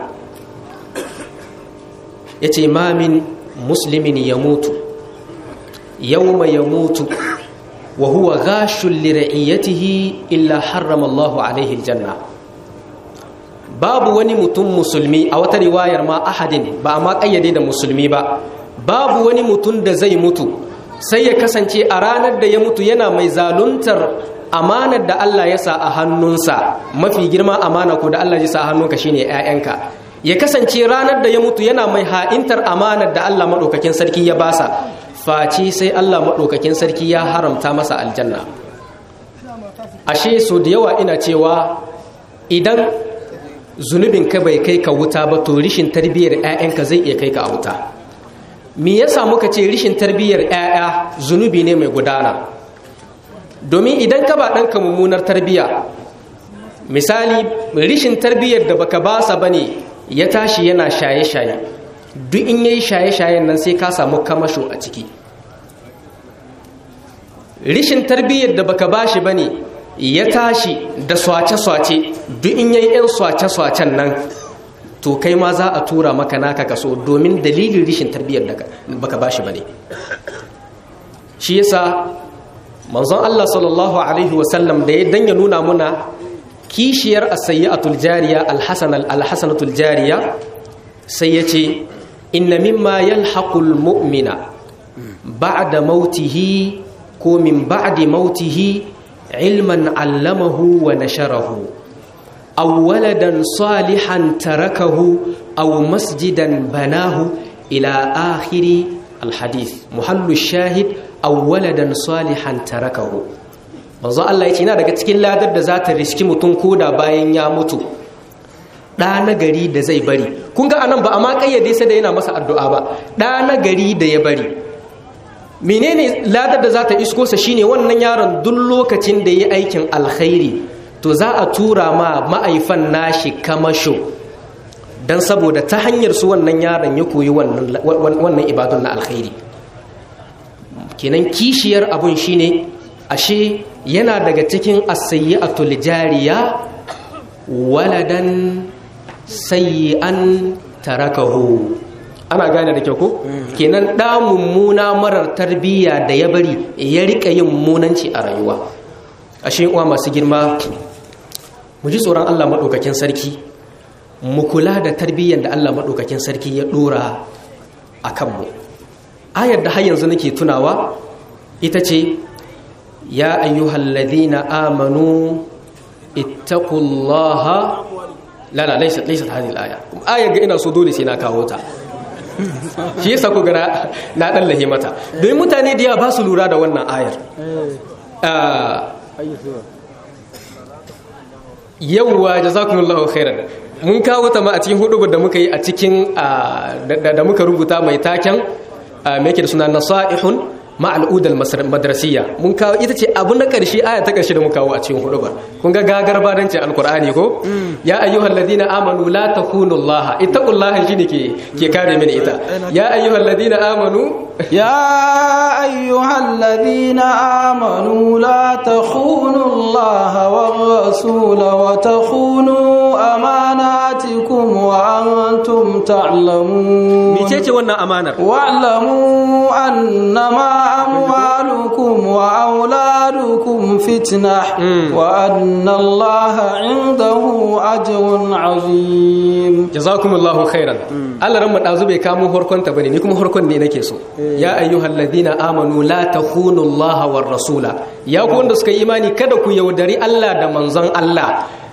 yace ma min muslimin yamutu yawma yamutu wa huwa ghashul li ra'iyatihi illa harrama Allahu alaihi aljanna. babu wani mutum musulmi, a wata riwayar ma ahadin, ba ma kayyade da musulmi ba, babu wani mutum da zai mutu sai ya kasance a ranar da ya mutu yana mai zaluntar amanar da Allah ya sa a hannunsa. Mafi girma amana ko da Allah ya sa a hannunka shine 'ya'yanka. Ya kasance ranar da ya mutu yana mai ha'intar amanar da Allah madaukakin sarki ya basa, face sai Allah madaukakin sarki ya haramta masa aljanna. Ashe so da yawa ina cewa idan zunubin ka bai kai ka wuta ba, to rishin tarbiyyar 'ya'yanka zai iya kai ka a wuta. Me yasa muka ce rishin tarbiyyar 'ya'ya zunubi ne mai gudana? Domin idan ka ba ɗanka mummunar tarbiyya, misali rishin tarbiyyar da baka basa bane, ya tashi yana shaye-shaye, duk in yayi shaye-shayen nan sai ka samu kamasho a ciki. Rishin tarbiyyar da baka bashi bane, ya tashi da swace-swace, duk in yayi yan swace-swacen nan to kai ma za a tura maka naka kaso, domin dalilin rishin tarbiyyar da baka bashi bane. Shi yasa manzon Allah sallallahu alaihi wasallam da ya danya nuna muna kishiyar as-sayyi'atul jariya al-hasan al-hasanatul jariya, sai yace inna mimma yalhaqul mu'mina ba'da mautihi ko min ba'di mautihi ilman 'allamahu wa nasharahu aw waladan salihan tarakahu aw masjidan banahu ila akhiri alhadith. Muhallu shahid aw waladan salihan tarakahu. manzo Allah yace yana daga cikin ladar da za ta riski mutum koda bayan ya mutu, da na gari da zai bari. Kun ga anan ba a ma kayyade sai da yana masa addu'a ba, da na gari da ya bari. Menene ladar da za ta isko sa? Shine wannan yaron duk lokacin da yayi aikin alkhairi to za a tura ma ma'aifan nashi kamasho, dan saboda ta hanyar su wannan yaron ya koyi wannan wannan ibadun na alkhairi. Kenan kishiyar abun shine ashe yana daga cikin as-sayyi'atul jariya waladan sayyi'an tarakahu. Ana gane da kyau ko? Kenan da mummuna marar tarbiyya da ya bari ya rika yin munanci a rayuwa. Ashe uwa masu girma, mu ji tsoron Allah madaukakin sarki, mu kula da tarbiyyar da Allah madaukakin sarki ya dora akan mu. Ayar da har yanzu nake tunawa ita ce ya ayyuhalladhina amanu ittaqullaha. La la laysa laysa hadhihi al-aya. Ayar ga ina so dole sai na kawo ta. Shi yasa ku ga na dan lahi mata. Don mutane da ya ba su lura da wannan ayar. Yawwa jazakumullahu khairan. Mun kawo ta ma a cikin hudubar da muka yi a cikin da muka rubuta mai taken me yake da suna nasaihun ma'al'udal madrasiyya. Mun kawo ita ce abu na ƙarshe, aya ta ƙarshe da muka kawo a cikin hudu ba. Kun ga gagar badanci alkur'ani ko? Ya ayyuhal ladina amanu la takhunu Allah. Ittaqullaha shine ke ke kare mini ita. Ya ayyuhal ladina amanu ya ayyuhal ladina amanu la takhunu Allah war rasul wa takhunu amanatikum wa antum ta'lamun. Mecece wannan amanar? Wa'lamu annama أموالكم وأولادكم فتنة وأن الله عنده أجر عظيم. جزاكم الله خيرا. الله رحمة أزوبي كامو هركون تبني نكم هركون دينكيسو. يا أيها الذين آمنوا لا تخونوا الله والرسول. يا كون دسك إيماني كدكو يودري الله دمنزان الله.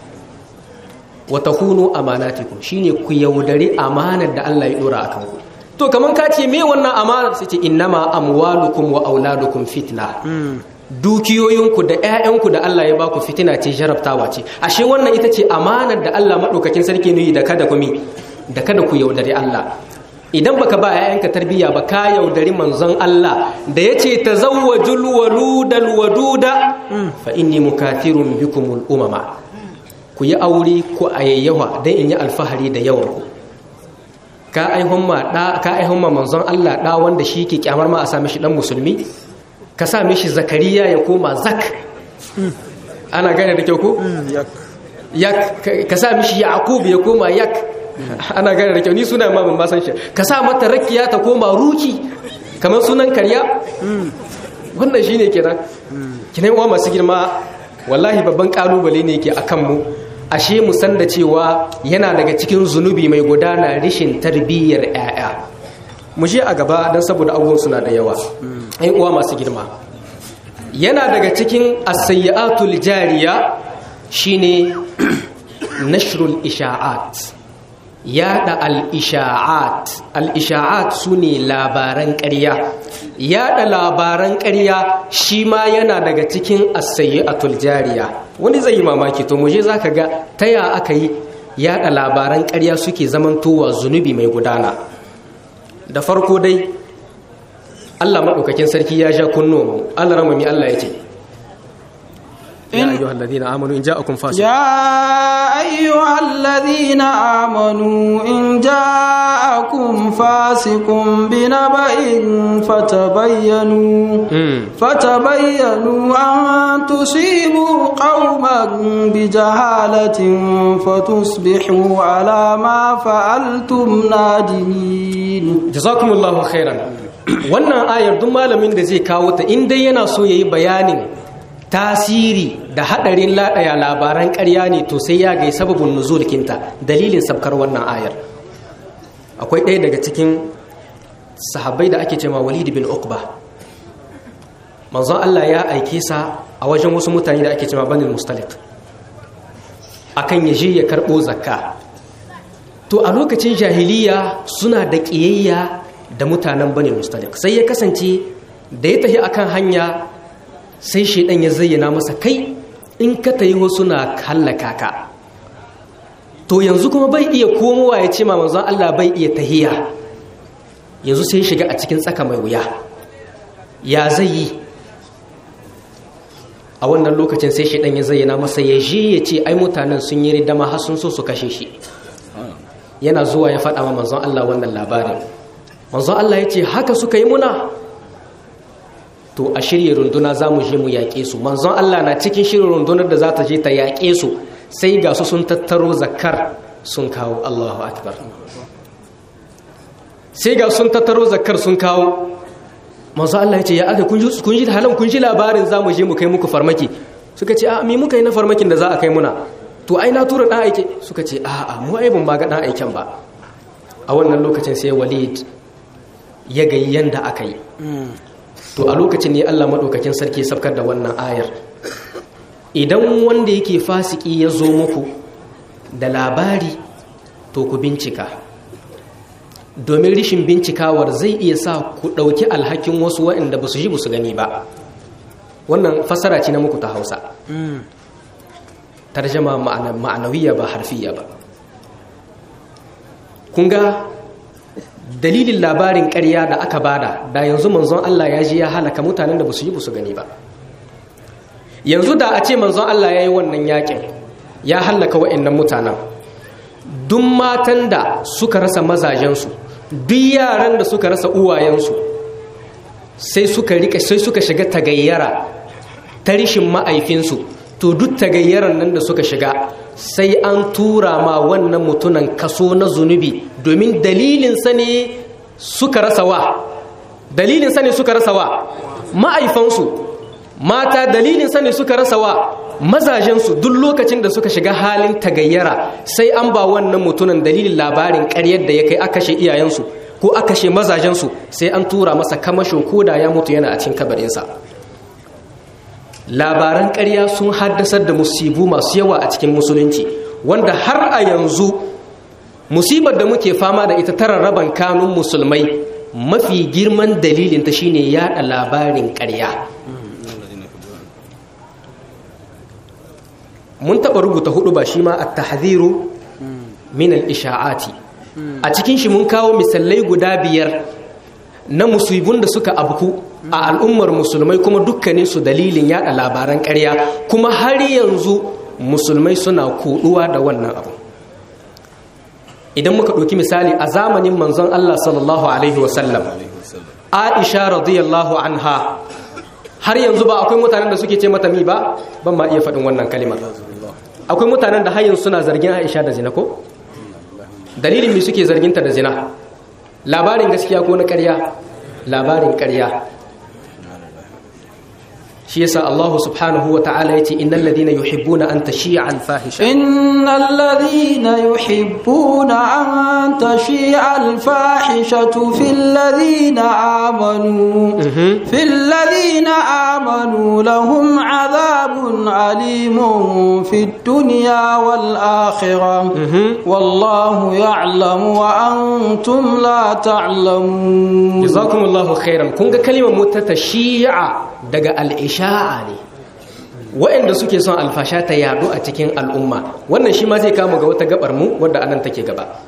وتخونوا أماناتكم. شيني كو يودري أمانة دا الله يدورا أكمكم. To kaman ka ce me wannan amana, sai ce innama amwalukum wa auladukum fitna. Dukiyoyinku da ƴaƴanku da Allah ya baku fitina ce, jarabtawa ce. Ashe wannan ita ce amanar da Allah madaukakin sarki ne da kada ku mi da kada ku yaudare Allah. idan baka ba ƴaƴanka tarbiyya ba ka yaudari manzon Allah da yace tazawwajul waludal waduda fa inni mukathirun bikumul umama ku yi aure ko ayyawa dan in yi alfahari da yawan ku ka aihon ma da ka aihon ma manzon Allah da wanda shi ke kyamar ma a sami shi dan musulmi ka sa mishi zakariya ya koma zak ana gane da kyau ko yak ka sa mishi yaqub ya koma yak ana gane da kyau ni suna ma ban ba san shi ka sa mata rakiya ta koma ruki kamar sunan karya wannan shine kenan kinan uwa masu girma wallahi babban kalubale ne yake akan mu ashe mu san da cewa yana daga cikin zunubi mai gudana rishin tarbiyyar ƴaƴa mu je a gaba dan saboda abubuwan suna da yawa ai uwa masu girma yana daga cikin as-sayyi'atul jariya shine nashrul isha'at yada al-isha'at al-isha'at sune labaran ƙarya yada labaran ƙarya shi ma yana daga cikin as-sayyi'atul jariya wani zai yi mamaki to muje zaka ga taya aka yi yada labaran ƙarya suke zamantowa zunubi mai gudana da farko dai Allah madaukakin sarki ya ja kunno mu Allah ramami Allah yace يا أيها الذين آمنوا إن جاءكم فاسق يا أيها الذين آمنوا إن جاءكم فاسق بنبأ فتبينوا فتبينوا أن تصيبوا قوما بجهالة فتصبحوا على ما فعلتم نادمين جزاكم الله خيرا wannan ayar duk malamin da zai kawo ta in dai yana so yayi bayanin tasiri da hadarin ladaya labaran ƙarya ne to sai ya gai sababin nuzul kinta dalilin sabkar wannan ayar akwai ɗaya daga cikin sahabbai da ake cewa Walid bin Uqba manzon Allah ya aike sa a wajen wasu mutane da ake cewa Bani Mustaliq akan yaje ya karbo zakka to a lokacin jahiliya suna da kiyayya da mutanen Bani Mustaliq sai ya kasance da ya tafi akan hanya sai shaidan ya zayyana masa kai in ka tayi wasu na hallaka ka to yanzu kuma bai iya komowa ya ce ma manzon Allah bai iya tahiya yanzu sai shiga a cikin tsaka mai wuya ya zai yi a wannan lokacin sai shaidan ya zayyana masa ya je ya ce ai mutanen sun yi ridama har sun so su kashe shi yana zuwa ya faɗa wa manzon Allah wannan labarin manzon Allah ya ce haka suka yi muna to a shirye runduna za mu je mu yaƙe su manzon Allah na cikin shirin rundunar da za ta je ta yaƙe su sai ga su sun tattaro zakar sun kawo Allahu akbar sai ga sun tattaro zakar sun kawo manzon Allah ya ce ya aka kun ji halan kun ji labarin za mu je mu kai muku farmaki suka ce a me muka yi na farmakin da za a kai muna to ai na tura dan aike suka ce a a mu ai ban ma ga dan aiken ba a wannan lokacin sai Walid ya ga yanda aka yi to a lokacin ne Allah madaukakin sarki sabkar da wannan ayar idan wanda yake fasiki ya zo muku da labari to ku bincika domin rishin bincikawar zai iya sa ku ɗauki alhakin wasu waɗanda ba su ji ba su gani ba wannan fassara ce na muku ta Hausa tarjama ma'anawiya ba harfiya ba kun ga dalilin labarin ƙarya da aka bada da yanzu manzon Allah ya ji ya halaka mutanen da ba su yi ba su gani ba yanzu da a ce manzon Allah ya yi wannan yakin ya halaka wa'annan mutanen duk matan da suka rasa mazajensu duk yaran da suka rasa uwayensu sai suka rika sai suka shiga tagayyara ta rishin ma'aifinsu to duk tagayyaran nan da suka shiga sai an tura ma wannan mutunan kaso na zunubi domin dalilin sa ne suka rasa wa dalilin sa ne suka rasa wa ma'aifansu mata dalilin sa ne suka rasa wa mazajensu duk lokacin da suka shiga halin tagayyara sai an ba wannan mutunan dalilin labarin ƙaryar da ya kai aka kashe iyayensu ko aka kashe mazajensu sai an tura masa kamasho koda ya mutu yana a cikin kabarinsa labaran ƙarya sun haddasar da musibu masu yawa a cikin musulunci wanda har a yanzu musibar da muke fama da ita tara raban kanun musulmai mafi girman dalilin ta shine yada labarin ƙarya mun taɓa rubuta hudu ba shi ma at-tahdhiru min al-isha'ati a cikin shi mun kawo misalai guda biyar na musibun da suka abku a al'ummar musulmai kuma dukkanin su dalilin yada labaran ƙarya kuma har yanzu musulmai suna koduwa da wannan abu. Idan muka ɗauki misali a zamanin manzon Allah sallallahu alaihi wasallam, Aisha radiyallahu anha, har yanzu ba akwai mutanen da suke ce mata mi ba ban ma iya faɗin wannan kalimar. Akwai mutanen da har yanzu suna zargin Aisha da zina ko? Dalilin me suke zarginta da zina? Labarin gaskiya ko na ƙarya? Labarin ƙarya. shi yasa Allah subhanahu wa ta'ala yace innal ladina yuhibbuna an tashi'a al-fahisha innal ladina yuhibbuna an tashi'a al-fahishatu fil ladina amanu fil ladina amanu lahum 'adhabun alimun fid dunya wal akhirah wallahu ya'lamu wa antum la ta'lamun. Jazakumullahu khairan. Kun ga kalimar mutatashi'a daga al-isha'a ne, waɗanda suke son alfasha ta yadu a cikin al'umma. Wannan shi ma zai kama ga wata gabar mu wadda anan take gaba.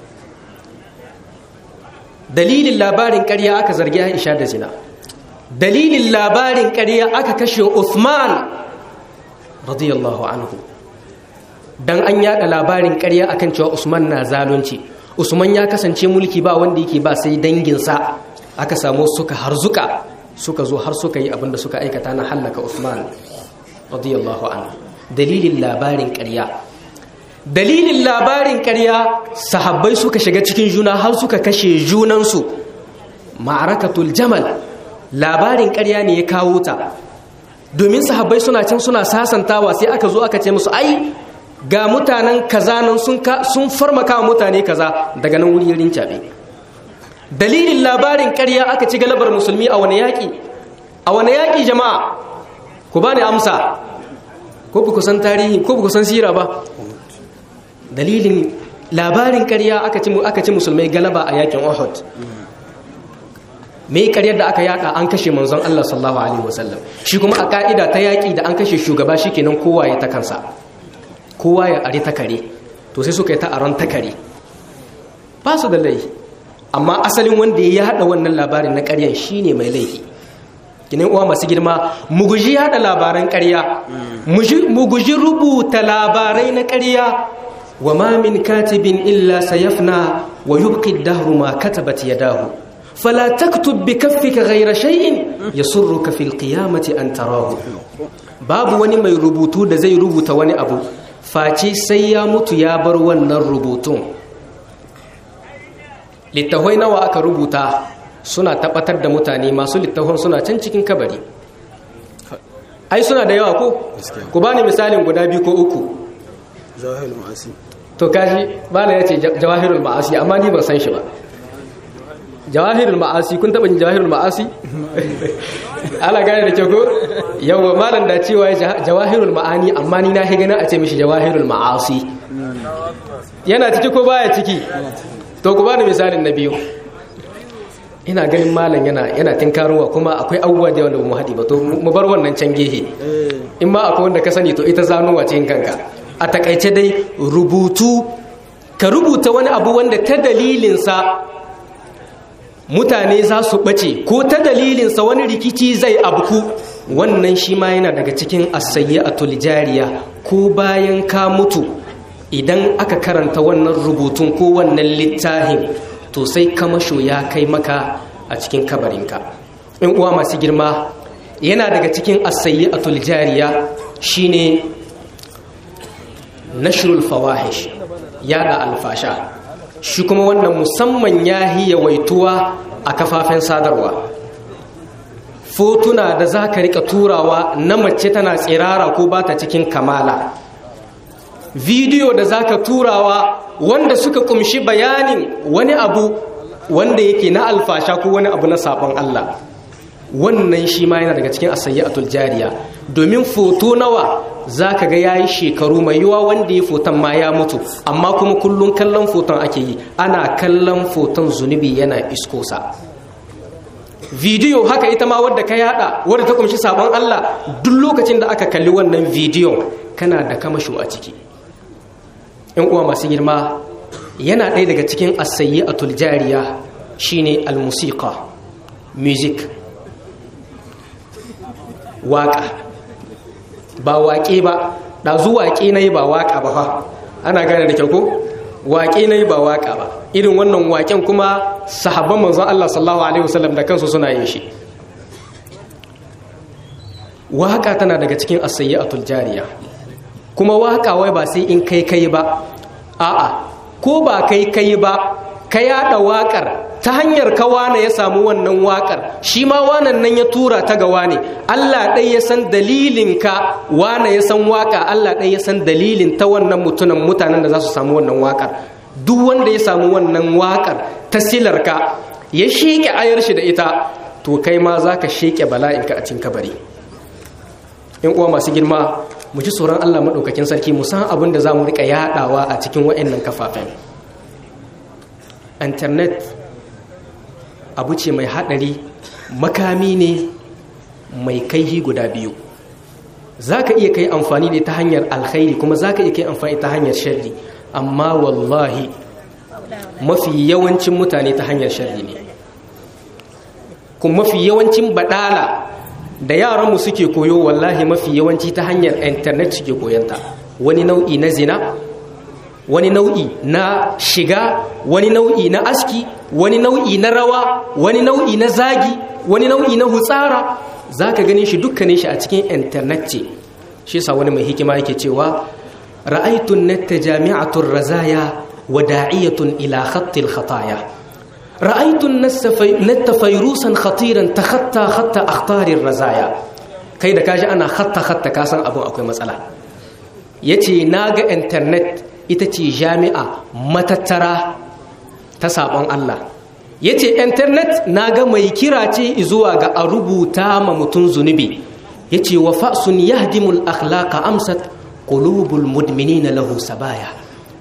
Dalilin labarin ƙarya aka zargi Aisha da zina, dalilin labarin ƙarya aka kashe Uthman radiyallahu anhu, dan an yada labarin ƙarya akan cewa Usman na zalunci. Usman ya kasance mulki ba wanda yake ba sai danginsa, aka samu suka harzuka suka zo har suka yi abinda suka aikata na hallaka Uthman radiyallahu anhu. Dalilin labarin ƙarya, dalilin labarin ƙarya sahabbai suka shiga cikin juna har suka kashe junansu. Ma'arakatul Jamal labarin ƙarya ne ya kawo ta, domin sahabbai suna can suna sasantawa sai aka zo aka ce musu ai ga mutanen kaza nan sun sun farmaka mutane kaza, daga nan wuri rincabe. Dalilin labarin ƙarya aka ci galabar musulmi a wani yaƙi, a wani yaƙi jama'a, ku ba ni amsa, ko ku san tarihi ko ku san sira ba. Dalilin labarin ƙarya aka ci aka ci musulmai galaba a yaƙin Uhud. Me ƙaryar da aka yaɗa? An kashe manzon Allah sallallahu alaihi wasallam. Shi kuma a ka'ida ta yaƙi da an kashe shugaba shikenan kowa ya ta kansa, kowa ya are ta kare. To sai suka yi ta aron ta kare, ba su da laifi. Amma asalin wanda ya haɗa wannan labarin na ƙaryan shi ne mai laifi. Ginin uwa masu girma, mu guji haɗa labaran ƙarya, mu guji rubuta labarai na ƙarya. Wa ma min katibin illa sayafna wa yubqi ad-dahru ma katabat yadahu fala taktub bi kaffika ghayra shay'in yasurruka fil qiyamati an tarahu. Babu wani mai rubutu da zai rubuta wani abu face sai ya mutu ya bar wannan rubutun. Littafai nawa aka rubuta suna tabbatar da mutane, masu littafan suna can cikin kabari. Ai suna da yawa ko? Ku bani misalin guda biyu ko uku. Jawahirul Ma'asi. To kashi bala yace Jawahirul Ma'asi, amma ni ban san shi ba. Jawahirul Ma'asi, kun taba jin Jawahirul Ma'asi? Ala gane da kyau ko? Yawa malam da cewa Jawahirul Ma'ani, amma ni na higana a ce mishi Jawahirul Ma'asi. Yana ciki ko baya ciki? To ku bani misalin na biyu. Ina ganin malam yana yana tinkarowa kuma akwai abubuwa da wanda mu haɗi ba, to mu bar wannan can gehe. In ma akwai wanda ka sani to ita zanowa cikin kanka. A takaice dai rubutu, ka rubuta wani abu wanda ta dalilinsa mutane za su ɓace ko ta dalilinsa wani rikici zai abku, wannan shi ma yana daga cikin as-sayyi'atul jariya. Ko bayan ka mutu, idan aka karanta wannan rubutun ko wannan littafin, to sai kamasho ya kai maka a cikin kabarinka. In uwa masu girma, yana daga cikin as-sayyi'atul jariya shine nashrul fawahish, yada alfasha. Shi kuma wannan musamman yahi yawaituwa a kafafen sadarwa. Fotuna da za ka rika turawa na mace tana tsirara ko ba ta cikin kamala, bidiyo da zaka turawa wanda suka kumshi bayanin wani abu wanda yake na alfasha ko wani abu na sabon Allah, wannan shi ma yana daga cikin as-sayyi'atul jariya. Domin foto nawa zaka ga yayi shekaru, mai yiwa wanda ya foton ma ya mutu, amma kuma kullun kallon foton ake yi, ana kallon foton zunubi yana iskosa. Bidiyo haka ita ma wadda ka yada wadda ta kumshi sabon Allah, duk lokacin da aka kalli wannan bidiyon kana da kamasho a ciki. In uwa masu girma, yana ɗaya daga cikin as-sayyi'atul jariya shine al-musiqa, music, waka. Ba waƙe ba, ɗazu waƙe na yi ba waƙa ba fa, ana gane da kyau ko? Waƙe na yi ba waƙa ba, irin wannan waƙen kuma sahabban manzon Allah sallallahu alaihi wasallam da kansu suna yin shi. Waƙa tana daga cikin as-sayyi'atul jariya, kuma waƙa wai ba sai in kai kai ba, a'a ko ba kai kai ba, ka yaɗa waƙar ta hanyar ka wane ya samu wannan waƙar, shi ma wanan nan ya tura ta ga wane. Allah ɗai ya san dalilin ka, wane ya san waƙa, Allah ɗai ya san dalilin ta wannan mutunan mutanen da za su samu wannan waƙar. Duk wanda ya samu wannan waƙar ta silar ka ya sheƙe ayar shi da ita, to kai ma za ka sheƙe bala'inka a cikin kabari. in uwa masu girma mu ji tsoron Allah maɗaukakin sarki mu san abin da za mu riƙa yaɗawa a cikin wa'annan kafafen. Internet abu ce mai haɗari, makami ne mai kaihi guda biyu. Za ka iya kai amfani da ta hanyar alkhairi kuma za ka iya kai amfani ta hanyar sharri, amma wallahi mafi yawancin mutane ta hanyar sharri ne. Kuma mafi yawancin baɗala da yaranmu suke koyo wallahi mafi yawanci ta hanyar internet suke koyanta. Wani nau'i na zina, wani nau'i na shiga, wani nau'i na aski, wani nau'i na rawa, wani nau'i na zagi, wani nau'i na hutsara, za ka gani shi dukkanin shi a cikin internet ce. Shi sa wani mai hikima yake cewa ra'aitun natta jami'atun razaya wa da'iyatun ila khattil khataya. ra'aitun natta fayrusan khatiran takhatta khatta akhtarir razaya. Kai da kaji ana khatta khatta ka san abin akwai matsala. Yace naga internet ita ce jami'a matattara ta sabon Allah. Yace internet naga mai kira ce zuwa ga a rubuta ma mutun zunubi. Yace wa fa'sun yahdimul akhlaqa amsat qulubul mudminina lahu sabaya.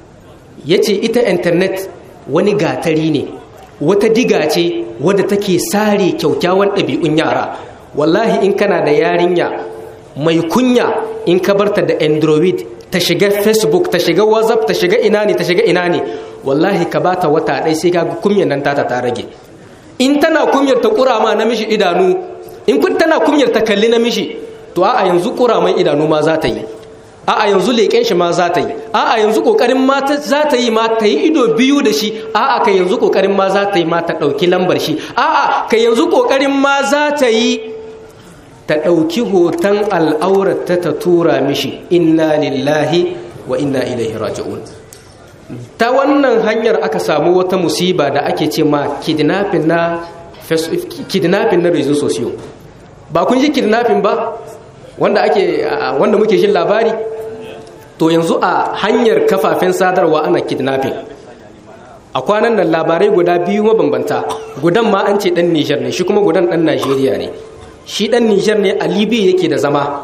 Yace ita internet wani gatari ne, wata diga ce wadda take sare kyaukyawan ɗabi'un yara. Wallahi in kana da yarinya mai kunya, in ka barta da android ta shiga facebook, ta shiga whatsapp, ta shiga ina ne ta shiga ina ne wallahi ka bata wata ɗai sai ka kumyar nan tata ta rage. In tana kumyar ta ƙura ma namiji idanu, in kun tana kumyar ta kalli namiji, to a'a yanzu ƙura mai idanu ma za ta yi, a'a yanzu leƙen shi ma za ta yi, a'a yanzu ƙoƙarin ma za ta yi ma ta yi ido biyu da shi, a'a kai yanzu ƙoƙarin ma za ta yi ma ta ɗauki lambar shi, a'a kai yanzu ƙoƙarin ma za ta yi ta ɗauki hoton al'aurata ta tura mishi. Inna lillahi wa inna ilaihi raji'un. Ta wannan hanyar aka samu wata musiba da ake ce ma kidnapping na kidnapping na rezo sosiyo. Ba kun ji kidnapping ba wanda ake wanda muke jin labari? To yanzu a hanyar kafafen sadarwa ana kidnapping. A kwanan nan labarai guda biyu mabambanta, gudan ma an ce dan Niger ne, shi kuma gudan dan Najeriya ne. Shi dan Niger ne, a Libya yake da zama.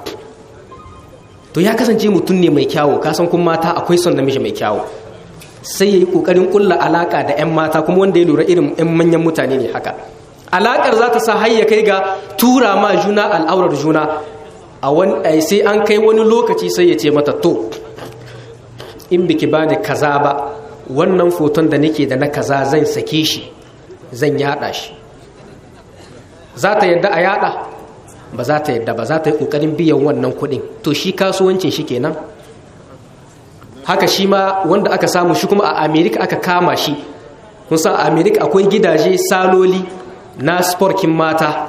To ya kasance mutum ne mai kyawu, kasan kun mata akwai son namiji mai kyawu. Sai yayi kokarin kulla alaka da ƴan mata, kuma wanda ya lura irin ƴan manyan mutane ne haka. Alakar za ta sa har ya kai ga tura ma juna al'aurar juna. A wani sai an kai wani lokaci sai ya ce mata to in biki bani kaza ba, wannan foton da nake da na kaza zan sake shi, zan yada shi. Za ta yadda a yada? Ba za ta yadda ba, za ta yi kokarin biyan wannan kuɗin. To shi kasuwancin shi kenan. Haka shi ma wanda aka samu shi kuma a America aka kama shi. Kun san a America akwai gidaje saloli na sporkin mata,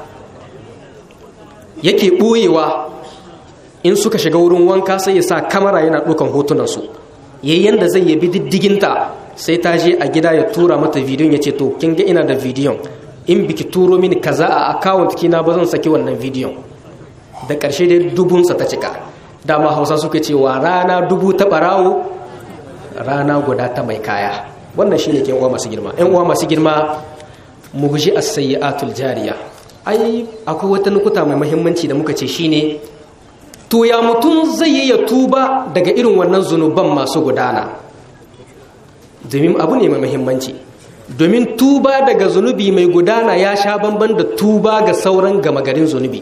yake ɓoyewa. In suka shiga wurin wanka sai ya sa kamera yana ɗaukan hotunansu, yayin yanda zai yabi diddiginta. Sai ta je a gida ya tura mata bidiyon, ya ce to kin ga ina da bidiyon, in biki turo mini kaza a account kina ba zan saki wannan bidiyon. Da ƙarshe dai dubunsa ta cika. Dama Hausa suka ce wa rana dubu ta ɓarawo, rana guda ta mai kaya. Wannan shine ke uwa masu girma. Ƴan uwa masu girma, mu guji as-sayyi'atul jariya. Ai akwai wata nukuta mai muhimmanci da muka ce shine to ya mutum zai yi ya tuba daga irin wannan zunuban masu gudana. Domin abu ne mai muhimmanci. Domin tuba daga zunubi mai gudana ya sha bamban da tuba ga sauran gama garin zunubi.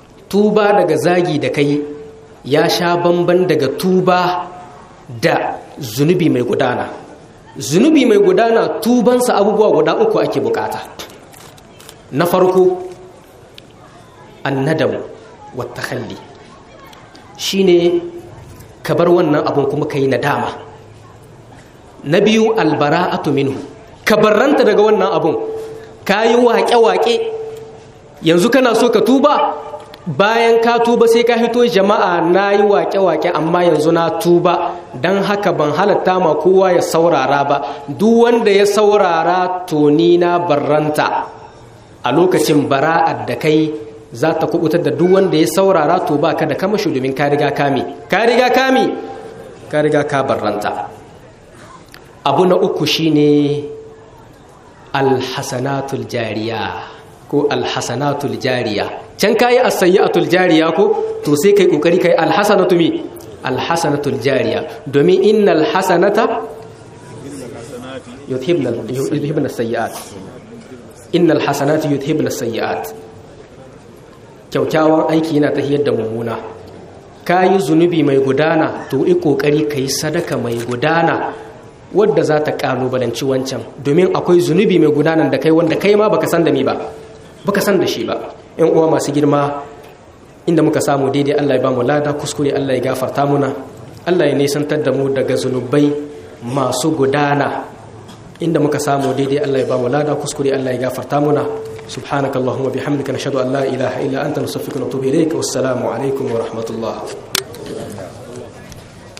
Tuba daga zagi da kai ya sha bamban daga tuba da zunubi mai gudana. Zunubi mai gudana tubansa abubuwa guda uku ake bukata. Na farko annadamu wa takhalli, shine ka bar wannan abun kuma kai nadama. Na biyu albara'atu minhu, ka barranta daga wannan abun. Kayi waƙe-waƙe yanzu kana so ka tuba, bayan ka tuba sai ka hito jama'a na yi waƙe-waƙe amma yanzu na tuba, don haka ban halatta ma kowa ya saurara ba, duk wanda ya saurara to ni na barranta. A lokacin bara'ar da kai za ta kubutar da duk wanda ya saurara, to ba ka da kamashi domin ka riga kami ka riga kami ka riga ka barranta. Abu na uku shine alhasanatul jariya ko alhasanatul jariya. Can kayi as-sayyi'atul jariya ko, to sai kai kokari kai alhasanatu mi alhasanatul jariya, domin innal hasanata yudhibna yudhibna as-sayyi'at innal hasanati yudhibna as-sayyi'at. Kyaukyawan aiki yana tahiyar da mummuna. Kayi zunubi mai gudana, to i kokari kai sadaka mai gudana wadda za ta kalubalanci wancan, domin akwai zunubi mai gudanan da kai wanda kai ma baka san da mi ba baka san da shi ba. Yan uwa masu girma, inda muka samu daidai Allah ya ba mu lada, kuskure Allah ya gafarta muna, Allah ya nisantar da mu daga zunubai masu gudana. Inda muka samu daidai Allah ya ba mu lada, kuskure Allah ya gafarta muna. subhanakallahumma bihamdika nashhadu an la ilaha illa anta nastaghfiruka wa natubu ilayk. Wassalamu alaikum wa rahmatullah.